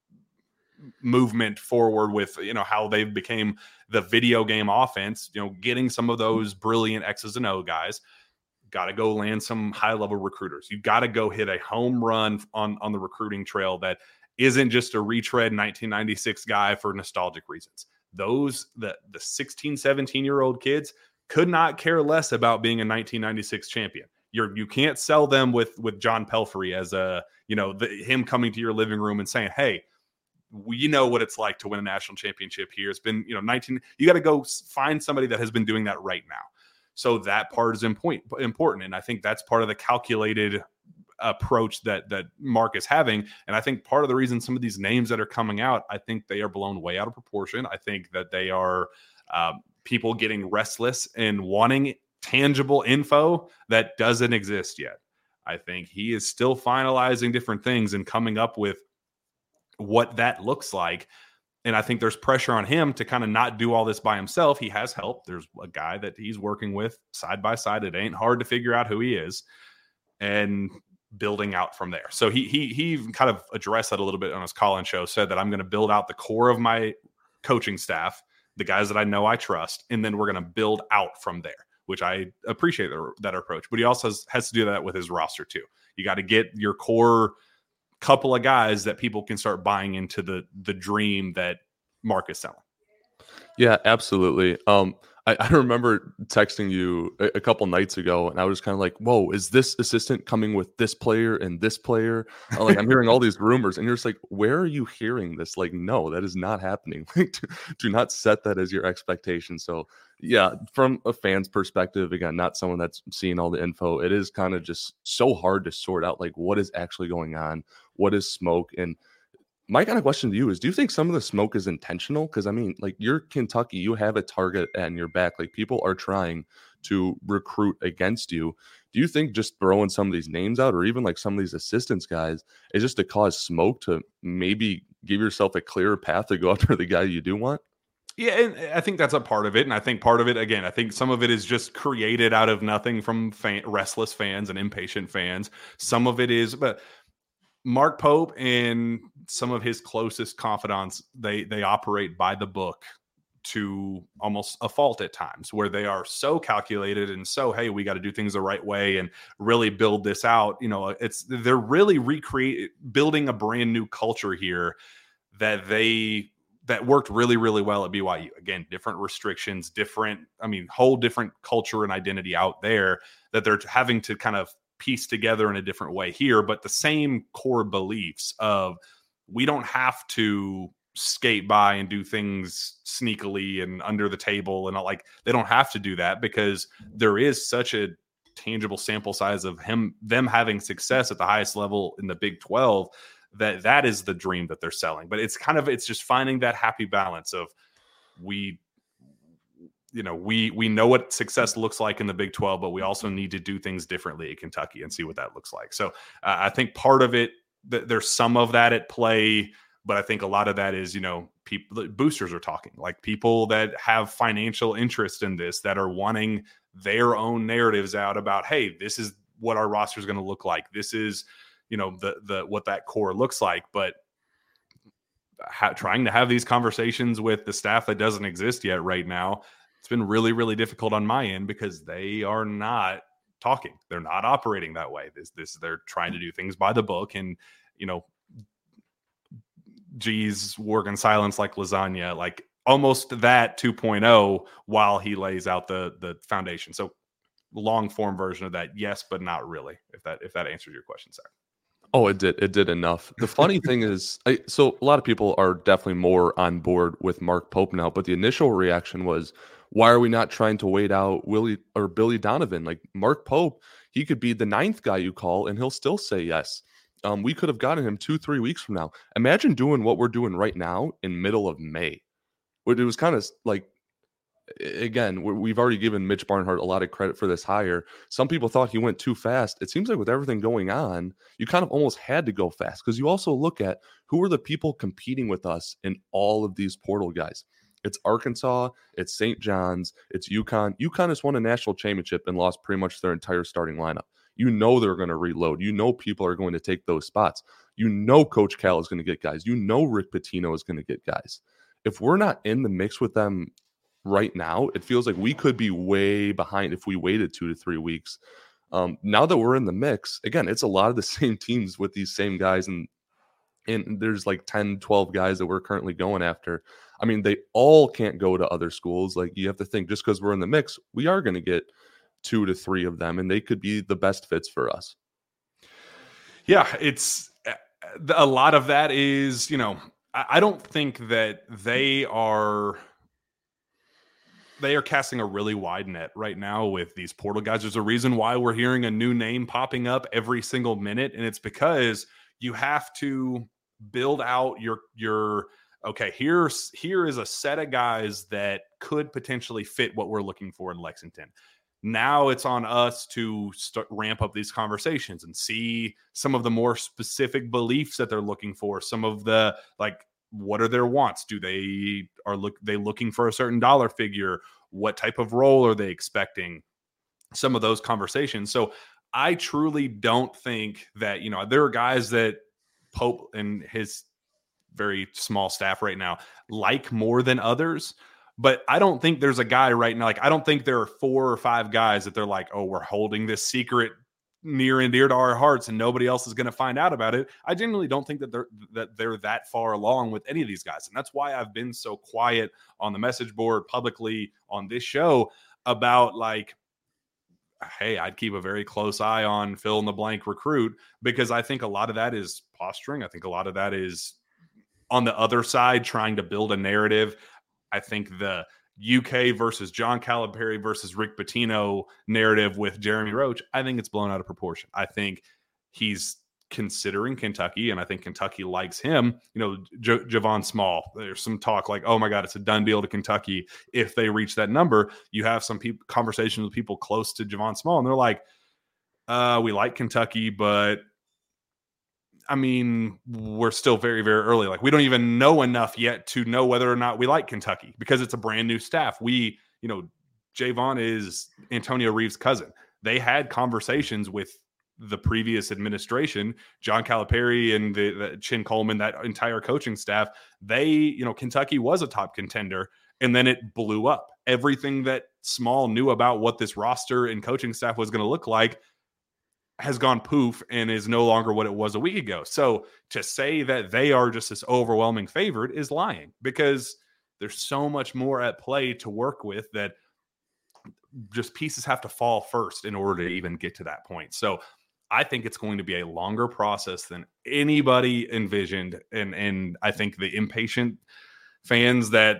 movement forward with, how they became the video game offense, getting some of those brilliant X's and O guys. Got to go land some high level recruiters. You got to go hit a home run on the recruiting trail that isn't just a retread 1996 guy for nostalgic reasons. The 16, 17-year-old kids could not care less about being a 1996 champion. You can't sell them with John Pelphrey as him coming to your living room and saying, hey, we know what it's like to win a national championship here. It's been, 19. You got to go find somebody that has been doing that right now. So that part is important. And I think that's part of the calculated approach that Mark is having. And I think part of the reason some of these names that are coming out, I think they are blown way out of proportion. I think that they are people getting restless and wanting tangible info that doesn't exist yet. I think he is still finalizing different things and coming up with what that looks like. And I think there's pressure on him to kind of not do all this by himself. He has help. There's a guy that he's working with side by side. It ain't hard to figure out who he is. And building out from there. So he even kind of addressed that a little bit on his call-in show, said that I'm going to build out the core of my coaching staff, the guys that I know I trust, and then we're going to build out from there, which I appreciate that approach. But he also has to do that with his roster too. You got to get your core couple of guys that people can start buying into the dream that Mark is selling. Yeah, absolutely. I remember texting you a couple nights ago, and I was kind of like, whoa, is this assistant coming with this player and this player? Like, I'm hearing all these rumors, and you're just like, where are you hearing this? Like, no, that is not happening. Do not set that as your expectation. So, yeah, from a fan's perspective, again, not someone that's seeing all the info, it is kind of just so hard to sort out, like, what is actually going on? What is smoke? And my kind of question to you is, do you think some of the smoke is intentional? Because, I mean, like, you're Kentucky, you have a target on your back. Like, people are trying to recruit against you. Do you think just throwing some of these names out, or even like some of these assistants guys, is just to cause smoke to maybe give yourself a clearer path to go after the guy you do want? Yeah, and I think that's a part of it. And I think part of it, again, I think some of it is just created out of nothing from restless fans and impatient fans. Some of it is, but Mark Pope and some of his closest confidants, they operate by the book to almost a fault at times, where they are so calculated and so, hey, we got to do things the right way and really build this out. You know, they're really building a brand new culture here that worked really, really well at BYU. Again, different restrictions, whole different culture and identity out there that they're having to kind of piece together in a different way here, but the same core beliefs of, we don't have to skate by and do things sneakily and under the table, and like, they don't have to do that, because there is such a tangible sample size of them having success at the highest level in the Big 12, that is the dream that they're selling. But it's just finding that happy balance of, we know what success looks like in the Big 12, but we also need to do things differently at Kentucky and see what that looks like. So I think part of it, there's some of that at play, but I think a lot of that is, people, boosters are talking, like people that have financial interest in this, that are wanting their own narratives out about, hey, this is what our roster is going to look like. This is, what that core looks like. But trying to have these conversations with the staff that doesn't exist yet right now, it's been really, really difficult on my end, because they are not talking. They're not operating that way. They're trying to do things by the book, and, geez, work in silence like lasagna, like almost that 2.0, while he lays out the foundation. So long form version of that. Yes, but not really. If that answers your question, Zach. Oh, it did enough. The funny thing is, so a lot of people are definitely more on board with Mark Pope now, but the initial reaction was, why are we not trying to wait out Willie or Billy Donovan? Like, Mark Pope, he could be the 9th guy you call, and he'll still say yes. We could have gotten him 2-3 weeks from now. Imagine doing what we're doing right now in middle of May. It was kind of like, again, we've already given Mitch Barnhart a lot of credit for this hire. Some people thought he went too fast. It seems like with everything going on, you kind of almost had to go fast, because you also look at who are the people competing with us in all of these portal guys. It's Arkansas, it's St. John's, it's UConn. UConn has won a national championship and lost pretty much their entire starting lineup. You know they're going to reload. You know people are going to take those spots. You know Coach Cal is going to get guys. You know Rick Pitino is going to get guys. If we're not in the mix with them right now, it feels like we could be way behind if we waited 2 to 3 weeks. Now that we're in the mix, again, it's a lot of the same teams with these same guys, and there's like 10, 12 guys that we're currently going after. I mean, they all can't go to other schools. Like, you have to think, just because we're in the mix, we are going to get 2 to 3 of them, and they could be the best fits for us. Yeah, it's a lot of that is, I don't think that they are casting a really wide net right now with these portal guys. There's a reason why we're hearing a new name popping up every single minute, and it's because you have to build out your okay, here is a set of guys that could potentially fit what we're looking for in Lexington. Now it's on us to ramp up these conversations and see some of the more specific beliefs that they're looking for. Some of the, like, what are their wants? They looking for a certain dollar figure? What type of role are they expecting? Some of those conversations. So I truly don't think that, there are guys that Pope and his very small staff right now like more than others. But I don't think there's a guy right now. Like, I don't think there are 4 or 5 guys that they're like, oh, we're holding this secret near and dear to our hearts and nobody else is going to find out about it. I genuinely don't think that they're that far along with any of these guys. And that's why I've been so quiet on the message board, publicly on this show, about like, hey, I'd keep a very close eye on fill in the blank recruit, because I think a lot of that is posturing. I think a lot of that is on the other side trying to build a narrative. I think the UK versus John Calipari versus Rick Pitino narrative with Jeremy Roach, I think it's blown out of proportion. I think he's considering Kentucky, and I think Kentucky likes him. Javon Small, there's some talk like, oh my God, it's a done deal to Kentucky if they reach that number. You have some conversations with people close to Javon Small, and they're like, we like Kentucky, but I mean, we're still very, very early. Like, we don't even know enough yet to know whether or not we like Kentucky because it's a brand new staff. Javon is Antonio Reeves' cousin. They had conversations with the previous administration, John Calipari and the Chin Coleman, that entire coaching staff. Kentucky was a top contender, and then it blew up. Everything that Small knew about what this roster and coaching staff was going to look like has gone poof and is no longer what it was a week ago. So to say that they are just this overwhelming favorite is lying, because there's so much more at play to work with, that just pieces have to fall first in order to even get to that point. So I think it's going to be a longer process than anybody envisioned. And I think the impatient fans that,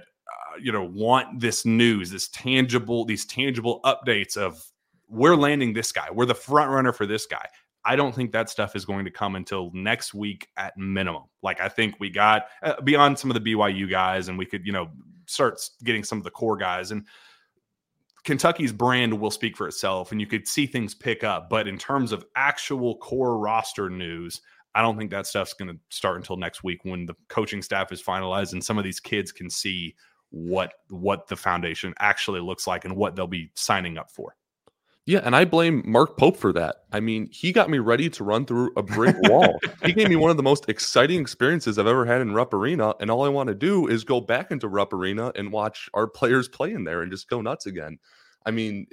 want this news, these tangible updates of, we're landing this guy, we're the front runner for this guy, I don't think that stuff is going to come until next week at minimum. Like, I think we got beyond some of the BYU guys, and we could, start getting some of the core guys, and Kentucky's brand will speak for itself and you could see things pick up. But in terms of actual core roster news, I don't think that stuff's going to start until next week, when the coaching staff is finalized and some of these kids can see what the foundation actually looks like and what they'll be signing up for. Yeah, and I blame Mark Pope for that. I mean, he got me ready to run through a brick wall. He gave me one of the most exciting experiences I've ever had in Rupp Arena, and all I want to do is go back into Rupp Arena and watch our players play in there and just go nuts again. I mean,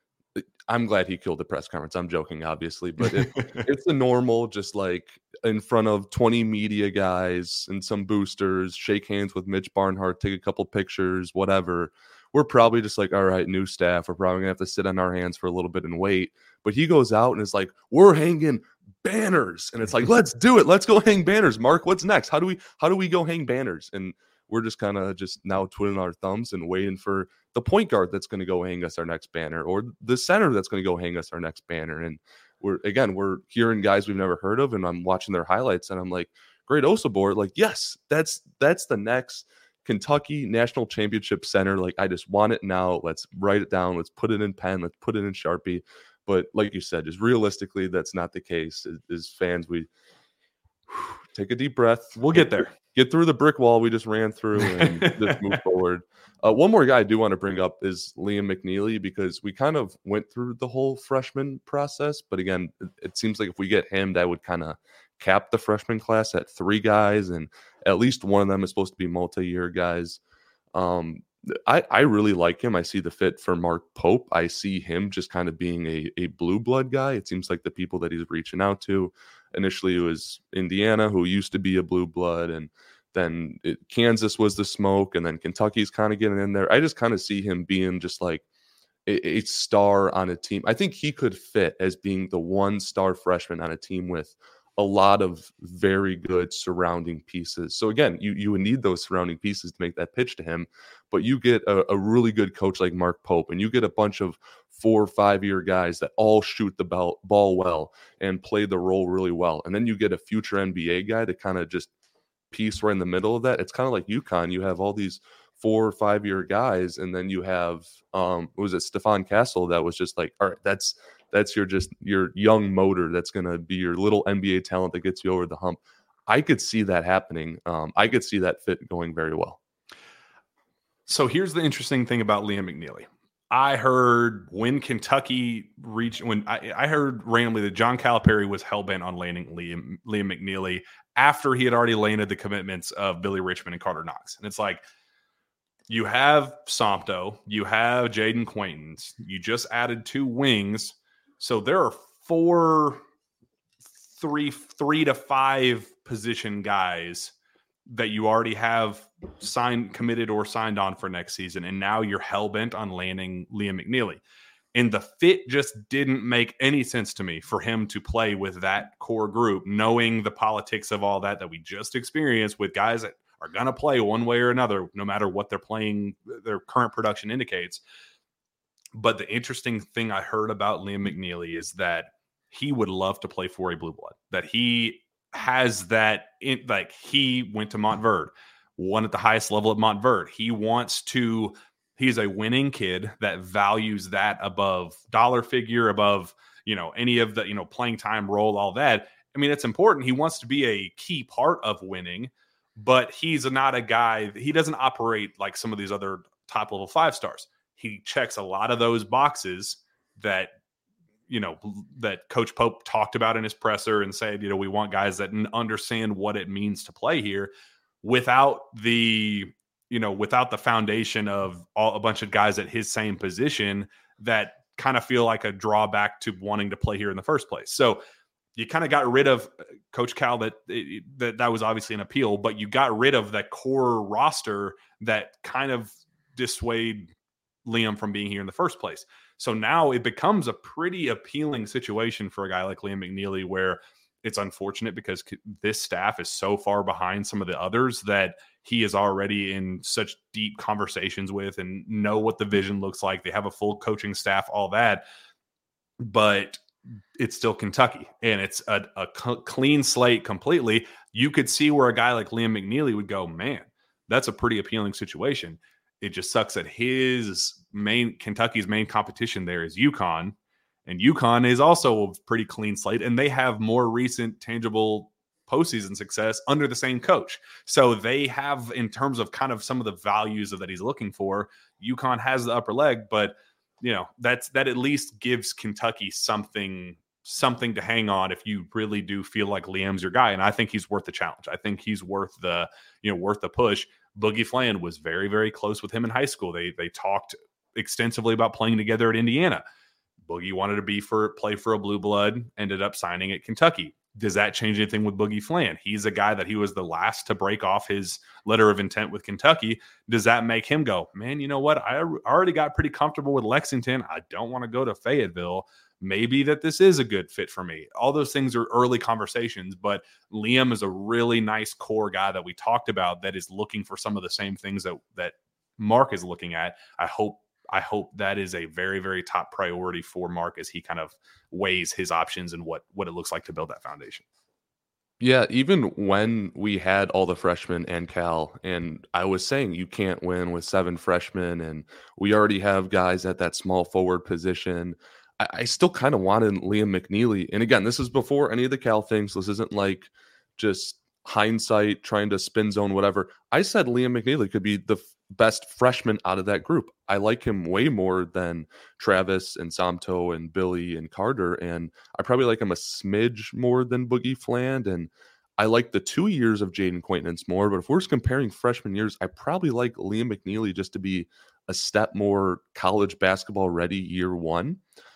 I'm glad he killed the press conference. I'm joking, obviously, but it's a normal, just like in front of 20 media guys and some boosters, shake hands with Mitch Barnhart, take a couple pictures, whatever. We're probably just like, all right, new staff. We're probably going to have to sit on our hands for a little bit and wait. But he goes out and is like, we're hanging banners. And it's like, let's do it. Let's go hang banners. Mark, what's next? How do we go hang banners? And we're just kind of just now twiddling our thumbs and waiting for the point guard that's going to go hang us our next banner, or the center that's going to go hang us our next banner. And we're hearing guys we've never heard of, and I'm watching their highlights and I'm like, great Osobor. Like, yes, that's the next Kentucky national championship center. Like, I just want it now. Let's write it down. Let's put it in pen. Let's put it in Sharpie. But like you said, just realistically, that's not the case. As fans, we take a deep breath. We'll get there. Get through the brick wall we just ran through and just move forward. One more guy I do want to bring up is Liam McNeely, because we kind of went through the whole freshman process. But again, it seems like if we get him, that would kind of cap the freshman class at 3 guys, and at least one of them is supposed to be multi-year guys. I really like him. I see the fit for Mark Pope. I see him just kind of being a blue blood guy. It seems like the people that he's reaching out to. Initially, it was Indiana, who used to be a blue blood, and then Kansas was the smoke, and then Kentucky's kind of getting in there. I just kind of see him being just like a star on a team. I think he could fit as being the 1-star freshman on a team with a lot of very good surrounding pieces. So again, you would need those surrounding pieces to make that pitch to him, but you get a really good coach like Mark Pope, and you get a bunch of 4 or 5 year guys that all shoot the ball well and play the role really well. And then you get a future NBA guy to kind of just piece right in the middle of that. It's kind of like UConn. You have all these 4 or 5 year guys, and then you have was it Stephon Castle that was just like, all right, that's your young motor that's going to be your little NBA talent that gets you over the hump. I could see that happening. I could see that fit going very well. So here's the interesting thing about Liam McNeely. I heard when Kentucky reached, when I heard randomly that John Calipari was hell-bent on landing Liam McNeely after he had already landed the commitments of Billy Richmond and Carter Knox. And it's like, you have Sompto, you have Jaden Quaintance, you just added 2 wings. So there are 3 to 5 position guys that you already have committed or signed on for next season. And now you're hell-bent on landing Liam McNeely. And the fit just didn't make any sense to me for him to play with that core group, knowing the politics of all that we just experienced with guys that are going to play one way or another, no matter what they're playing, their current production indicates. But the interesting thing I heard about Liam McNeely is that he would love to play for a blue blood, that he has that like he went to Montverde, won at the highest level at Montverde. He's a winning kid that values that above dollar figure, above, any of the, playing time, role, all that. I mean, it's important. He wants to be a key part of winning, but he's not a guy, he doesn't operate like some of these other top level 5 stars. He checks a lot of those boxes that, that Coach Pope talked about in his presser and said, we want guys that understand what it means to play here, without the foundation of a bunch of guys at his same position that kind of feel like a drawback to wanting to play here in the first place. So you kind of got rid of Coach Cal, that was obviously an appeal, but you got rid of that core roster that kind of dissuade Liam from being here in the first place. So now it becomes a pretty appealing situation for a guy like Liam McNeely, where it's unfortunate because this staff is so far behind some of the others that he is already in such deep conversations with and know what the vision looks like. They have a full coaching staff, all that, but it's still Kentucky, and it's a clean slate completely. You could see where a guy like Liam McNeely would go, man, that's a pretty appealing situation. It just sucks that Kentucky's main competition there is UConn, and UConn is also a pretty clean slate, and they have more recent tangible postseason success under the same coach. So they have, in terms of kind of some of the values that he's looking for, UConn has the upper leg, but that at least gives Kentucky something to hang on if you really do feel like Liam's your guy. And I think he's worth the challenge. I think he's worth the push. Boogie Fland was very, very close with him in high school. They talked extensively about playing together at Indiana. Boogie wanted to play for a blue blood, ended up signing at Kentucky. Does that change anything with Boogie Fland? He's a guy that he was the last to break off his letter of intent with Kentucky. Does that make him go, man, you know what? I already got pretty comfortable with Lexington. I don't want to go to Fayetteville. Maybe that this is a good fit for me. All those things are early conversations, but Liam is a really nice core guy that we talked about that is looking for some of the same things that Mark is looking at. I hope that is a very, very top priority for Mark as he kind of weighs his options and what it looks like to build that foundation. Yeah, even when we had all the freshmen and Cal, and I was saying you can't win with 7 freshmen, and we already have guys at that small forward position, I still kind of wanted Liam McNeely. And again, this is before any of the Cal things. This isn't like just hindsight, trying to spin zone, whatever. I said Liam McNeely could be the best freshman out of that group. I like him way more than Travis and Sompto and Billy and Carter. And I probably like him a smidge more than Boogie Fland. And I like the 2 years of Jaden Quaintance more. But if we're just comparing freshman years, I probably like Liam McNeely just to be a step more college basketball ready year one.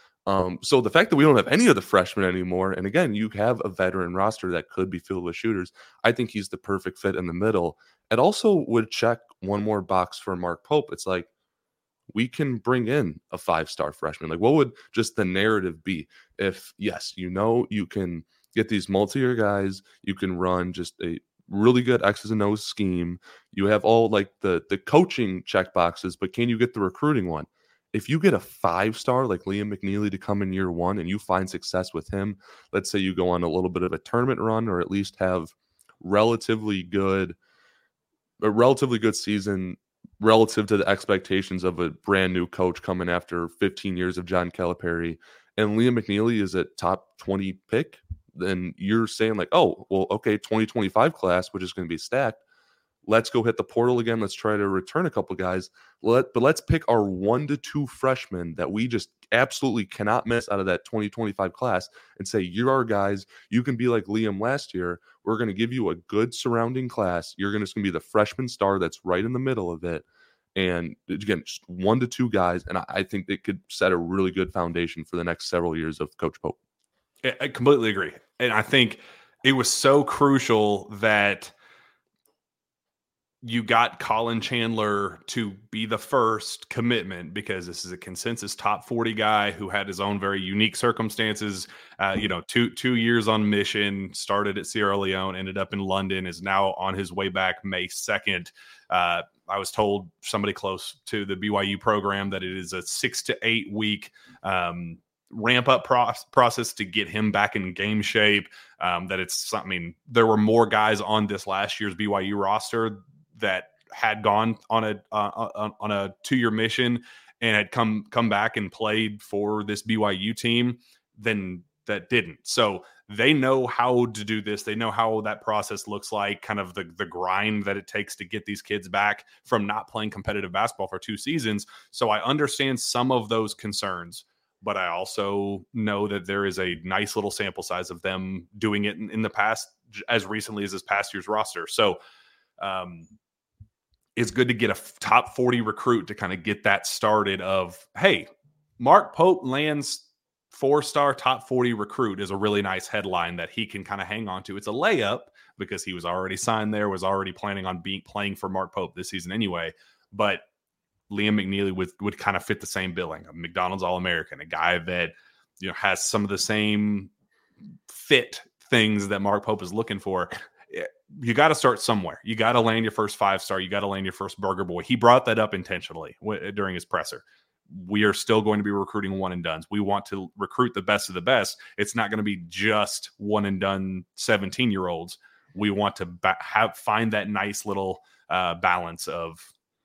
So the fact that we don't have any of the freshmen anymore, and again, you have a veteran roster that could be filled with shooters, I think he's the perfect fit in the middle. It also would check one more box for Mark Pope. It's like, we can bring in a 5-star freshman. Like, what would just the narrative be if, yes, you can get these multi-year guys, you can run just a really good X's and O's scheme. You have all like the coaching check boxes, but can you get the recruiting one? If you get a 5-star like Liam McNeely to come in year one and you find success with him, let's say you go on a little bit of a tournament run or at least have a relatively good season relative to the expectations of a brand new coach coming after 15 years of John Calipari, and Liam McNeely is a top 20 pick, then you're saying like, oh, well, okay, 2025 class, which is going to be stacked. let's go hit the portal again. Let's try to return a couple guys. But let's pick our 1 to 2 freshmen that we just absolutely cannot miss out of that 2025 class and say, you're our guys. You can be like Liam last year. We're going to give you a good surrounding class. You're going to be the freshman star that's right in the middle of it. And again, just 1 to 2 guys. And I think it could set a really good foundation for the next several years of Coach Pope. I completely agree. And I think it was so crucial that you got Colin Chandler to be the first commitment, because this is a consensus top 40 guy who had his own very unique circumstances. 2 years on mission, started at Sierra Leone, ended up in London, is now on his way back May 2nd. I was told somebody close to the BYU program that it is a 6 to 8 week ramp up process to get him back in game shape. There were more guys on this last year's BYU roster that had gone on a 2-year mission and had come back and played for this BYU team than that didn't. So they know how to do this. They know how that process looks like, kind of the grind that it takes to get these kids back from not playing competitive basketball for 2 seasons. So I understand some of those concerns, but I also know that there is a nice little sample size of them doing it in the past, as recently as this past year's roster. So it's good to get a top 40 recruit to kind of get that started of, hey, Mark Pope lands 4-star top 40 recruit is a really nice headline that he can kind of hang on to. It's a layup because he was already signed there, was already planning on playing for Mark Pope this season anyway. But Liam McNeely would kind of fit the same billing. A McDonald's All-American, a guy that has some of the same fit things that Mark Pope is looking for. You got to start somewhere. You got to land your first 5-star. You got to land your first Burger Boy. He brought that up intentionally during his presser. We are still going to be recruiting one and dones. We want to recruit the best of the best. It's not going to be just one and done 17-year-olds. We want to find that nice little balance of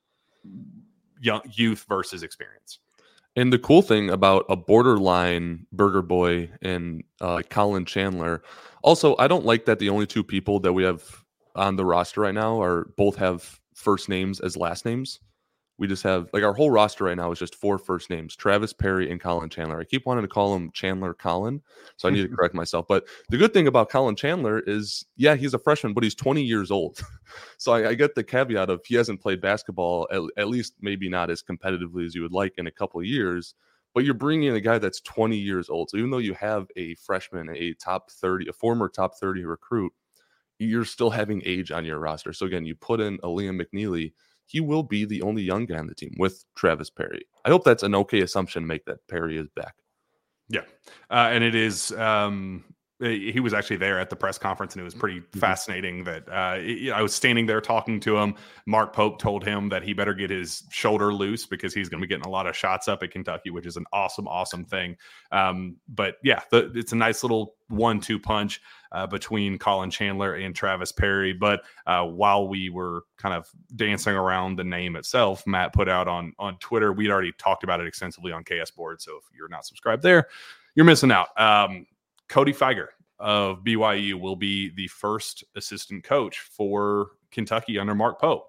young youth versus experience. And the cool thing about a borderline Burger Boy and Colin Chandler, also, I don't like that the only 2 people that we have on the roster right now both have first names as last names. We just have, our whole roster right now is just 4 first names: Travis Perry and Colin Chandler. I keep wanting to call him Chandler Colin, so I need to correct myself. But the good thing about Colin Chandler is, yeah, he's a freshman, but he's 20 years old. So I get the caveat of he hasn't played basketball, at least maybe not as competitively as you would like in a couple of years. But you're bringing in a guy that's 20 years old. So even though you have a freshman, a former top 30 recruit, you're still having age on your roster. So again, you put in a Liam McNeely, he will be the only young guy on the team with Travis Perry. I hope that's an okay assumption to make, that Perry is back. Yeah. And it is, he was actually there at the press conference, and it was pretty fascinating that I was standing there talking to him. Mark Pope told him that he better get his shoulder loose because he's going to be getting a lot of shots up at Kentucky, which is an awesome thing. But yeah, it's a nice little 1-2 punch between Colin Chandler and Travis Perry. But while we were kind of dancing around the name itself, Matt put out on Twitter, we'd already talked about it extensively on KS Board. So if you're not subscribed there, you're missing out. Cody Feiger of BYU will be the first assistant coach for Kentucky under Mark Pope.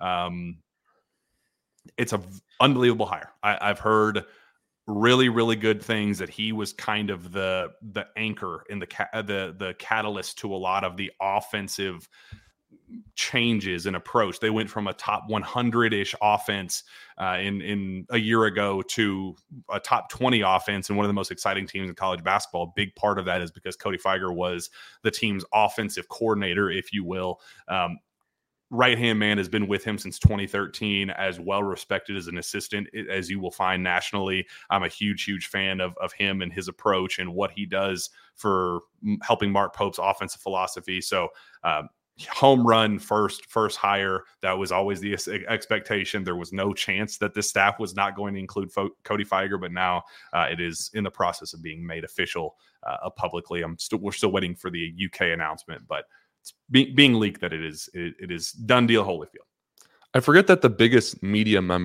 It's an unbelievable hire. I've heard really, really good things that he was kind of the anchor in the catalyst to a lot of the offensive changes in approach. They went from a top 100-ish offense in a year ago to a top 20 offense and one of the most exciting teams in college basketball. A big part of that is because Cody Feiger was the team's offensive coordinator, if you will. Right-hand man has been with him since 2013, as well respected as an assistant as you will find nationally. I'm a huge fan of him and his approach and what he does for helping Mark Pope's offensive philosophy. So home run first hire. That was always the expectation. There was no chance that this staff was not going to include Cody Feiger, but now it is in the process of being made official publicly. We're still waiting for the UK announcement, but it's being leaked that it is done deal Holyfield. I forget that the biggest media member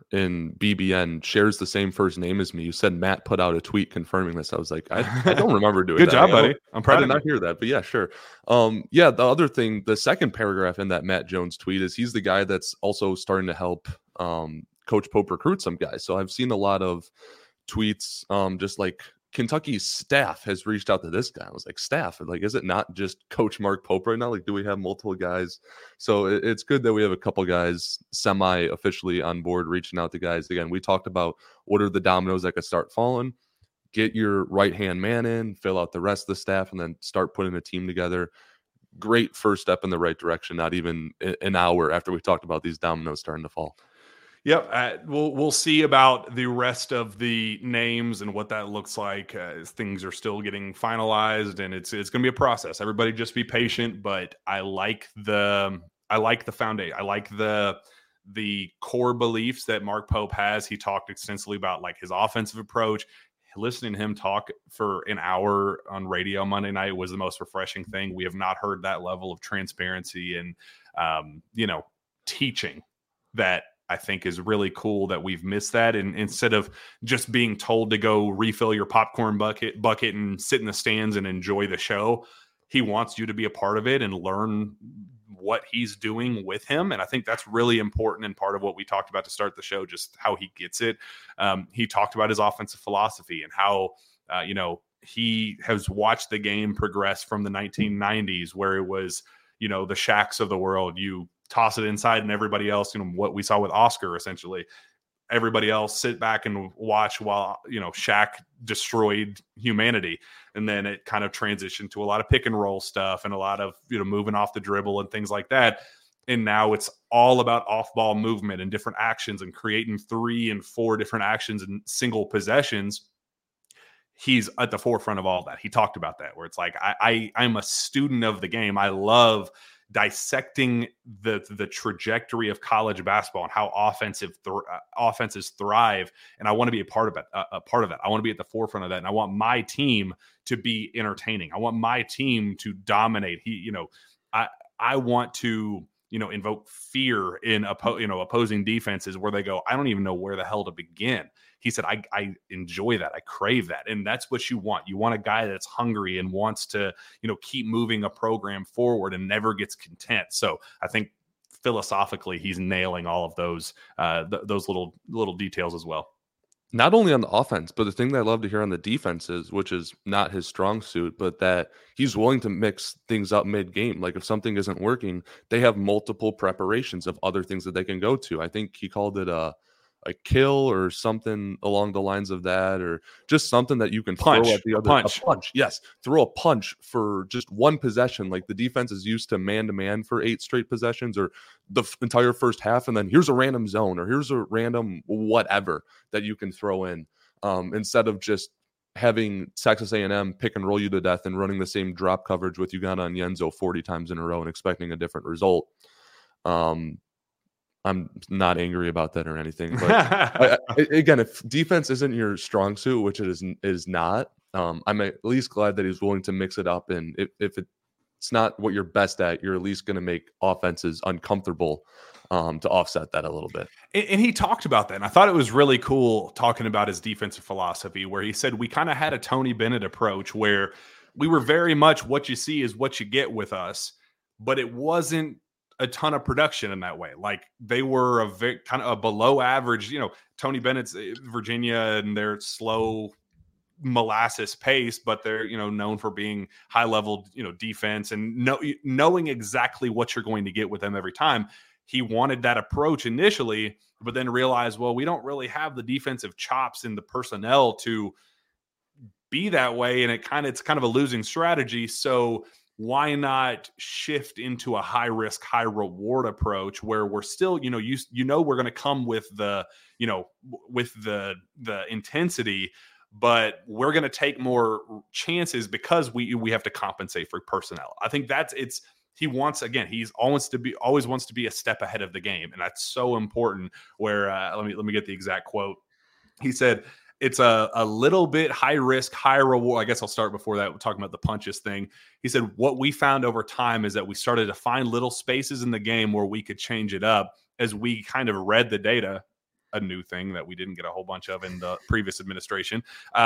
in BBN shares the same first name as me. You said Matt put out a tweet confirming this. I was like, I don't remember doing Good that. job, buddy. I'm proud I did of not you. hear that, but yeah, sure. Yeah, the other thing, the second paragraph in that Matt Jones tweet is he's the guy that's also starting to help Coach Pope recruit some guys. So I've seen a lot of tweets, just like Kentucky's staff has reached out to this guy. I was like, staff? Like, is it not just Coach Mark Pope right now? Like, do we have multiple guys? So it's good that we have a couple guys semi-officially on board reaching out to guys. Again, we talked about what are the dominoes that could start falling. Get your right-hand man in, fill out the rest of the staff, and then start putting a team together. Great first step in the right direction, not even an hour after we talked about these dominoes starting to fall. Yep, we'll see about the rest of the names and what that looks like as things are still getting finalized, and it's going to be a process. Everybody just be patient, but I like the foundation. I like the core beliefs that Mark Pope has. He talked extensively about like his offensive approach. Listening to him talk for an hour on radio Monday night was the most refreshing thing. We have not heard that level of transparency and teaching that I think is really cool that we've missed that. And instead of just being told to go refill your popcorn bucket and sit in the stands and enjoy the show, he wants you to be a part of it and learn what he's doing with him. And I think that's really important and part of what we talked about to start the show, just how he gets it. He talked about his offensive philosophy and how, he has watched the game progress from the 1990s where it was, the Shaqs of the world. You toss it inside and everybody else, what we saw with Oscar, essentially everybody else sit back and watch while, Shaq destroyed humanity. And then it kind of transitioned to a lot of pick and roll stuff and a lot of, moving off the dribble and things like that. And now it's all about off ball movement and different actions and creating 3 and 4 different actions in single possessions. He's at the forefront of all that. He talked about that, where it's like, I'm a student of the game. I love dissecting the trajectory of college basketball and how offenses thrive. And I want to be a part of it. I want to be at the forefront of that. And I want my team to be entertaining. I want my team to dominate. I want to, invoke fear in opposing defenses where they go, I don't even know where the hell to begin. He said, I enjoy that. I crave that. And that's what you want. You want a guy that's hungry and wants to, keep moving a program forward and never gets content. So I think philosophically, he's nailing all of those little details as well. Not only on the offense, but the thing that I love to hear on the defense is, which is not his strong suit, but that he's willing to mix things up mid-game. Like if something isn't working, they have multiple preparations of other things that they can go to. I think he called it a kill or something along the lines of that, or just something that you can throw at the other. A punch. Yes. Throw a punch for just one possession. Like the defense is used to man-to-man for 8 straight possessions or the entire first half. And then here's a random zone or here's a random whatever that you can throw in, instead of just having Texas A&M pick and roll you to death and running the same drop coverage with Ugonna and Yenzo 40 times in a row and expecting a different result. I'm not angry about that or anything, but again, if defense isn't your strong suit, which it is not, I'm at least glad that he's willing to mix it up. And if it's not what you're best at, you're at least going to make offenses uncomfortable to offset that a little bit. And he talked about that. And I thought it was really cool talking about his defensive philosophy, where he said we kind of had a Tony Bennett approach where we were very much what you see is what you get with us, but it wasn't a ton of production in that way. Like they were a kind of a below average, Tony Bennett's Virginia and their slow molasses pace, but they're, known for being high level, defense and knowing exactly what you're going to get with them every time. He wanted that approach initially, but then realized, well, we don't really have the defensive chops in the personnel to be that way. And it's kind of a losing strategy. So why not shift into a high risk, high reward approach where we're still, we're going to come with the intensity, but we're going to take more chances because we have to compensate for personnel. I think he always wants to be a step ahead of the game. And that's so important where, let me get the exact quote. He said, it's a little bit high risk, high reward. I guess I'll start before that. We're talking about the punches thing. He said, what we found over time is that we started to find little spaces in the game where we could change it up as we kind of read the data a new thing that we didn't get a whole bunch of in the previous administration.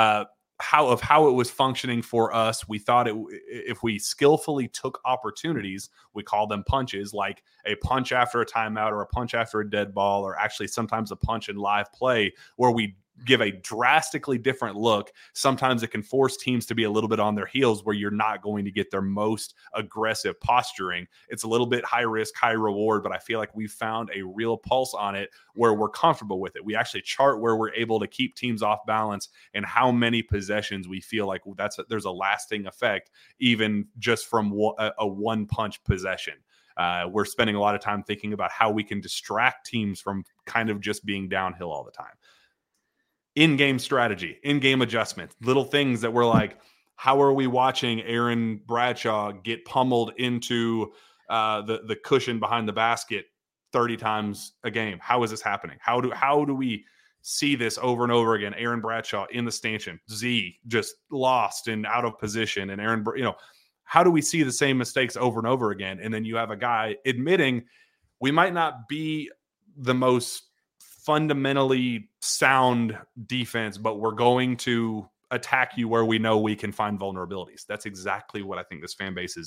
How it was functioning for us. We thought if we skillfully took opportunities, we call them punches, like a punch after a timeout or a punch after a dead ball, or actually sometimes a punch in live play where we give a drastically different look. Sometimes it can force teams to be a little bit on their heels where you're not going to get their most aggressive posturing. It's a little bit high risk, high reward, but I feel like we've found a real pulse on it where we're comfortable with it. We actually chart where we're able to keep teams off balance and how many possessions we feel like there's a lasting effect, even just from a one punch possession. We're spending a lot of time thinking about how we can distract teams from kind of just being downhill all the time. In-game strategy, in-game adjustment, little things that we're like, how are we watching Aaron Bradshaw get pummeled into the cushion behind the basket 30 times a game? How is this happening? How do we see this over and over again? Aaron Bradshaw in the stanchion, Z just lost and out of position, and Aaron, how do we see the same mistakes over and over again? And then you have a guy admitting we might not be the most fundamentally sound defense, but we're going to attack you where we know we can find vulnerabilities. That's exactly what I think this fan base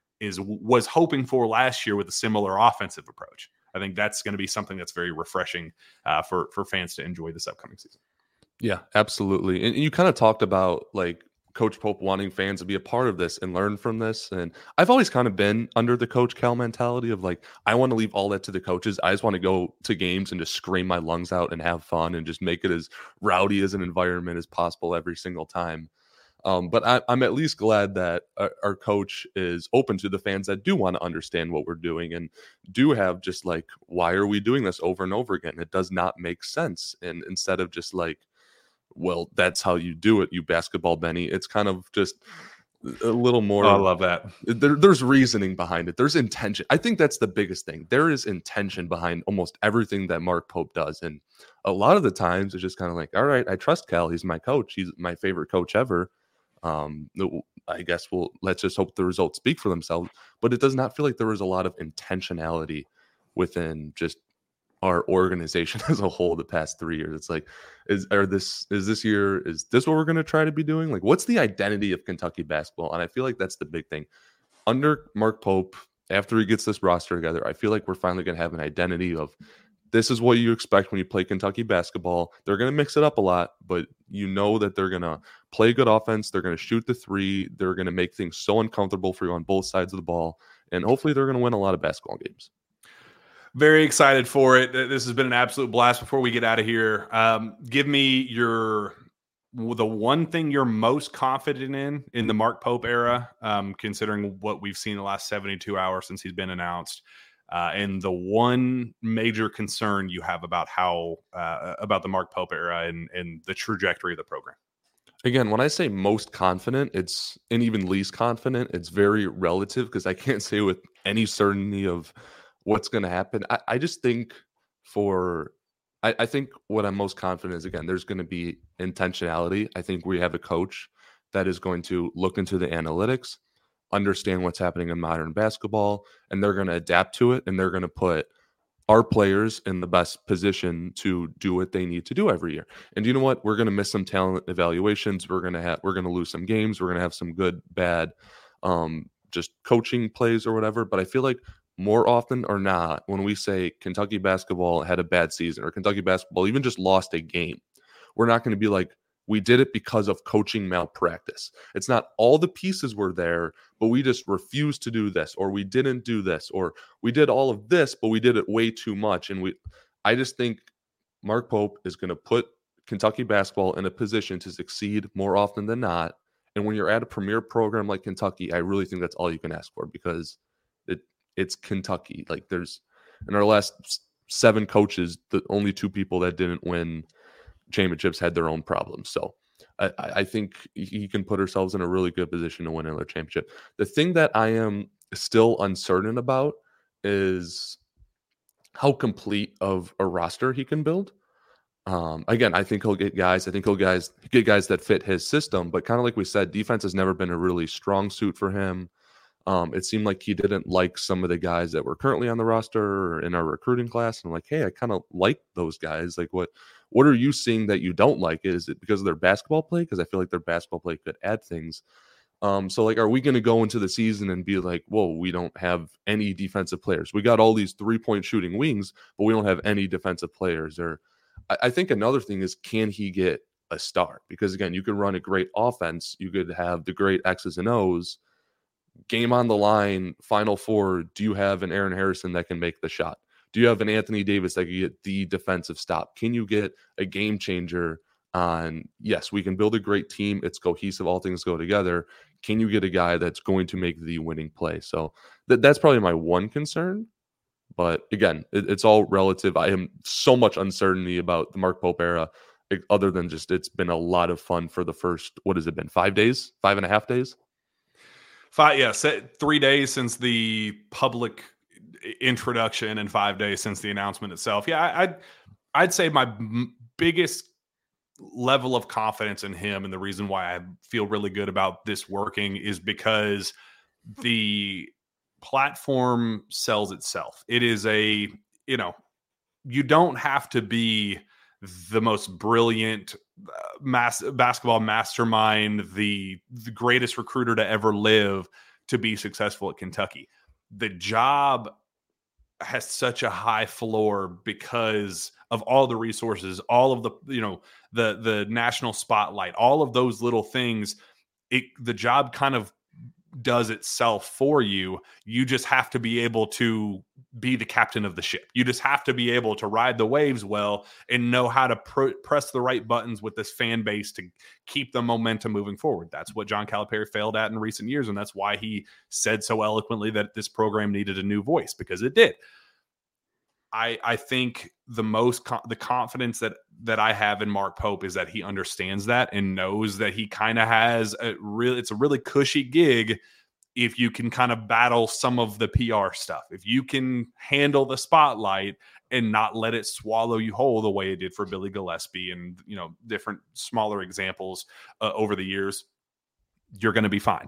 was hoping for last year with a similar offensive approach. I think that's going to be something that's very refreshing for fans to enjoy this upcoming season. Yeah, absolutely. And you kind of talked about like Coach Pope wanting fans to be a part of this and learn from this. And I've always kind of been under the Coach Cal mentality of like, I want to leave all that to the coaches. I just want to go to games and just scream my lungs out and have fun and just make it as rowdy as an environment as possible every single time. But I'm at least glad that our coach is open to the fans that do want to understand what we're doing and do have just like, why are we doing this over and over again? It does not make sense. And instead of just like, well, that's how you do it, you basketball Benny. It's kind of just a little more. Oh, I love that. There's reasoning behind it. There's intention. I think that's the biggest thing. There is intention behind almost everything that Mark Pope does. And a lot of the times it's just kind of like, all right, I trust Cal. He's my coach. He's my favorite coach ever. I guess let's just hope the results speak for themselves. But it does not feel like there was a lot of intentionality within just our organization as a whole the past 3 years. It's like, is this what we're going to try to be doing? Like, what's the identity of Kentucky basketball? And I feel like that's the big thing. Under Mark Pope, after he gets this roster together, I feel like we're finally going to have an identity of this is what you expect when you play Kentucky basketball. They're going to mix it up a lot, but you know that they're going to play good offense. They're going to shoot the three. They're going to make things so uncomfortable for you on both sides of the ball. And hopefully they're going to win a lot of basketball games. Very excited for it. This has been an absolute blast. Before we get out of here, give me the one thing you're most confident in the Mark Pope era, considering what we've seen the last 72 hours since he's been announced, and the one major concern you have about about the Mark Pope era and the trajectory of the program. Again, when I say most confident, and even least confident, it's very relative because I can't say with any certainty of what's going to happen. I just think I think what I'm most confident is, again, there's going to be intentionality. I think we have a coach that is going to look into the analytics, understand what's happening in modern basketball, and they're going to adapt to it. And they're going to put our players in the best position to do what they need to do every year. And you know what? We're going to miss some talent evaluations. We're going to lose some games. We're going to have some good, bad, just coaching plays or whatever. But I feel like more often or not, when we say Kentucky basketball had a bad season or Kentucky basketball even just lost a game, we're not going to be like, we did it because of coaching malpractice. It's not all the pieces were there, but we just refused to do this, or we didn't do this, or we did all of this, but we did it way too much. And I just think Mark Pope is going to put Kentucky basketball in a position to succeed more often than not. And when you're at a premier program like Kentucky, I really think that's all you can ask for, because it's Kentucky. Like, there's, in our last 7 coaches, the only 2 people that didn't win championships had their own problems. So I think he can put ourselves in a really good position to win another championship. The thing that I am still uncertain about is how complete of a roster he can build. Again, I think he'll get guys. I think he'll get guys that fit his system. But kind of like we said, defense has never been a really strong suit for him. It seemed like he didn't like some of the guys that were currently on the roster or in our recruiting class. And I'm like, hey, I kind of like those guys. Like, what are you seeing that you don't like? Is it because of their basketball play? Because I feel like their basketball play could add things. So like, are we going to go into the season and be like, whoa, we don't have any defensive players? We got all these 3-point shooting wings, but we don't have any defensive players. Or I think another thing is, can he get a start? Because again, you could run a great offense. You could have the great X's and O's. Game on the line, Final Four, do you have an Aaron Harrison that can make the shot? Do you have an Anthony Davis that can get the defensive stop? Can you get a game changer on, yes, we can build a great team. It's cohesive. All things go together. Can you get a guy that's going to make the winning play? So that's probably my one concern. But again, it's all relative. I am so much uncertainty about the Mark Pope era, other than just it's been a lot of fun for the first, what has it been, 5 days, 5.5 days? 3 days since the public introduction and 5 days since the announcement itself. Yeah, I'd say my biggest level of confidence in him, and the reason why I feel really good about this working, is because the platform sells itself. It is you don't have to be the most brilliant basketball mastermind, the greatest recruiter to ever live, to be successful at Kentucky. The job has such a high floor because of all the resources, all of the, the national spotlight, all of those little things. The job kind of does itself for you. You just have to be able to be the captain of the ship. You just have to be able to ride the waves well and know how to press the right buttons with this fan base to keep the momentum moving forward. That's what John Calipari failed at in recent years, and that's why he said so eloquently that this program needed a new voice, because it did. I think the confidence that I have in Mark Pope is that he understands that and knows that he kind of has it's a really cushy gig if you can kind of battle some of the PR stuff. If you can handle the spotlight and not let it swallow you whole the way it did for Billy Gillispie and different smaller examples over the years, you're going to be fine.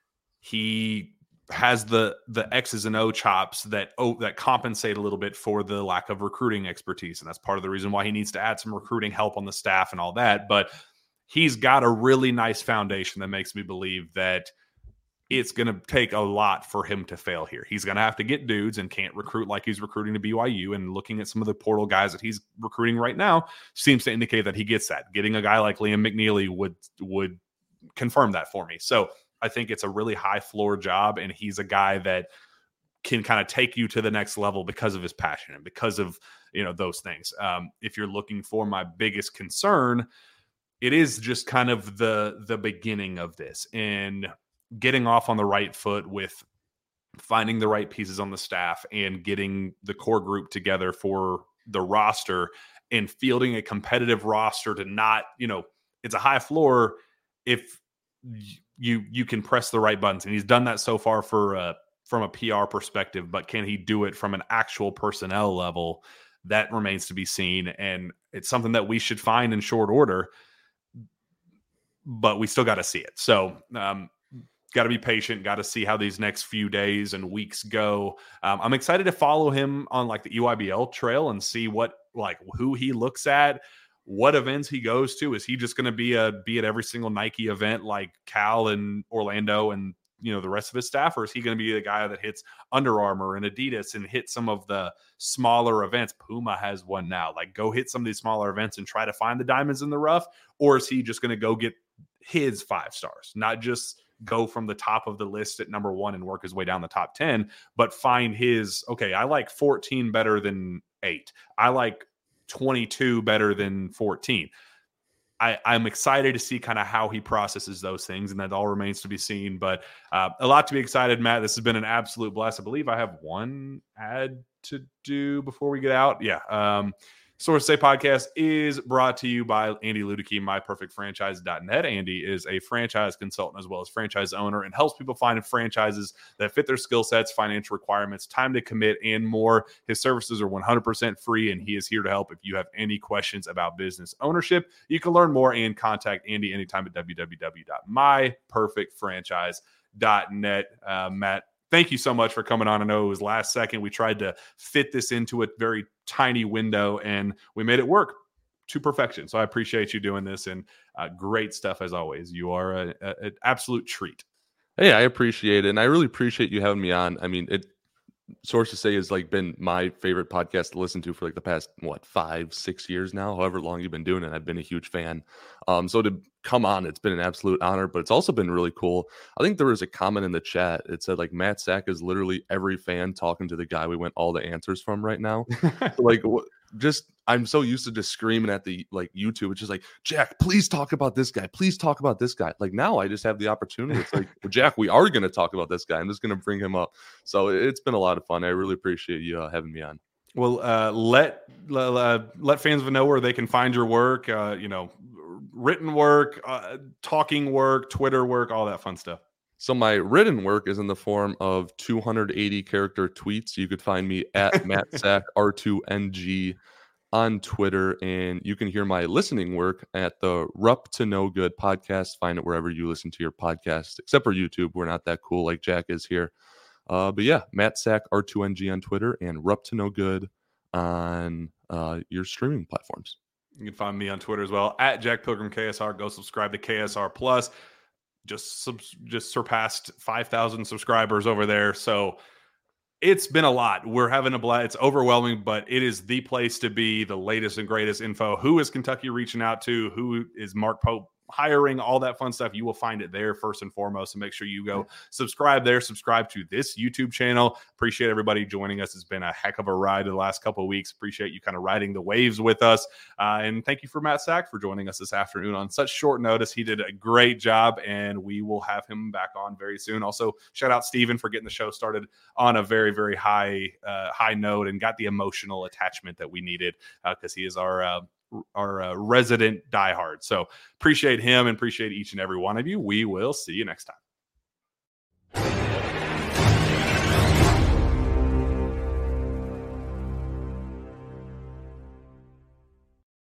He has the X's and O chops that compensate a little bit for the lack of recruiting expertise. And that's part of the reason why he needs to add some recruiting help on the staff and all that. But he's got a really nice foundation that makes me believe that it's going to take a lot for him to fail here. He's going to have to get dudes and can't recruit like he's recruiting to BYU. And looking at some of the portal guys that he's recruiting right now seems to indicate that he gets that. Getting a guy like Liam McNeely would confirm that for me. So I think it's a really high floor job, and he's a guy that can kind of take you to the next level because of his passion and because of, those things. If you're looking for my biggest concern, it is just kind of the beginning of this and getting off on the right foot with finding the right pieces on the staff and getting the core group together for the roster and fielding a competitive roster to not, it's a high floor if you can press the right buttons. And he's done that so far from a PR perspective, but can he do it from an actual personnel level? That remains to be seen. And it's something that we should find in short order, but we still got to see it. So, got to be patient, got to see how these next few days and weeks go. I'm excited to follow him on like the EYBL trail and see who he looks at, what events he goes to. Is he just going to be at every single Nike event like Cal and Orlando and the rest of his staff, or is he going to be the guy that hits Under Armour and Adidas and hit some of the smaller events? Puma has one now. Like, go hit some of these smaller events and try to find the diamonds in the rough, or is he just going to go get his 5 stars, not just go from the top of the list at number 1 and work his way down the top 10, but find his, okay, I like 14 better than 8. I like 22 better than 14. I'm excited to see kind of how he processes those things, and that all remains to be seen. But a lot to be excited, Matt. This has been an absolute blast. I believe I have one ad to do before we get out. Yeah. Source Say Podcast is brought to you by Andy Ludicky, MyPerfectFranchise.net. Andy is a franchise consultant as well as franchise owner and helps people find franchises that fit their skill sets, financial requirements, time to commit, and more. His services are 100% free, and he is here to help. If you have any questions about business ownership, you can learn more and contact Andy anytime at www.myperfectfranchise.net. Matt, thank you so much for coming on. I know it was last second. We tried to fit this into a very tiny window, and we made it work to perfection. So I appreciate you doing this, and great stuff as always. You are an absolute treat. Hey, I appreciate it. And I really appreciate you having me on. I mean, Source to Say has like been my favorite podcast to listen to for like the past 5-6 years now, however long you've been doing it. I've been a huge fan. So to come on, it's been an absolute honor, but it's also been really cool. I think there was a comment in the chat. It said like Matt Sack is literally every fan talking to the guy we went all the answers from right now. So, like I'm so used to just screaming at the like YouTube. It's just like, Jack, please talk about this guy. Please talk about this guy. Like now I just have the opportunity. It's like, well, Jack, we are going to talk about this guy. I'm just going to bring him up. So it's been a lot of fun. I really appreciate you having me on. Well, let fans know where they can find your work, written work, talking work, Twitter work, all that fun stuff. So my written work is in the form of 280 character tweets. You could find me at MattSack_R2NG on Twitter, and you can hear my listening work at the Rupp to No Good podcast. Find it wherever you listen to your podcast, except for YouTube. We're not that cool like Jack is here. But yeah, MattSack_R2NG on Twitter and Rupp to No Good on your streaming platforms. You can find me on Twitter as well at Jack Pilgrim KSR. Go subscribe to KSR Plus. Just surpassed 5,000 subscribers over there. So it's been a lot. We're having a blast. It's overwhelming, but it is the place to be. The latest and greatest info. Who is Kentucky reaching out to? Who is Mark Pope hiring? All that fun stuff. You will find it there first and foremost. And make sure you go subscribe there. Subscribe to this YouTube channel. Appreciate everybody joining us. It's been a heck of a ride the last couple of weeks. Appreciate you kind of riding the waves with us. And thank you for Matt Sack for joining us this afternoon on such short notice. He did a great job, and we will have him back on very soon. Also, shout out Steven for getting the show started on a very, very high note and got the emotional attachment that we needed because he is our resident diehard. So appreciate him and appreciate each and every one of you. We will see you next time.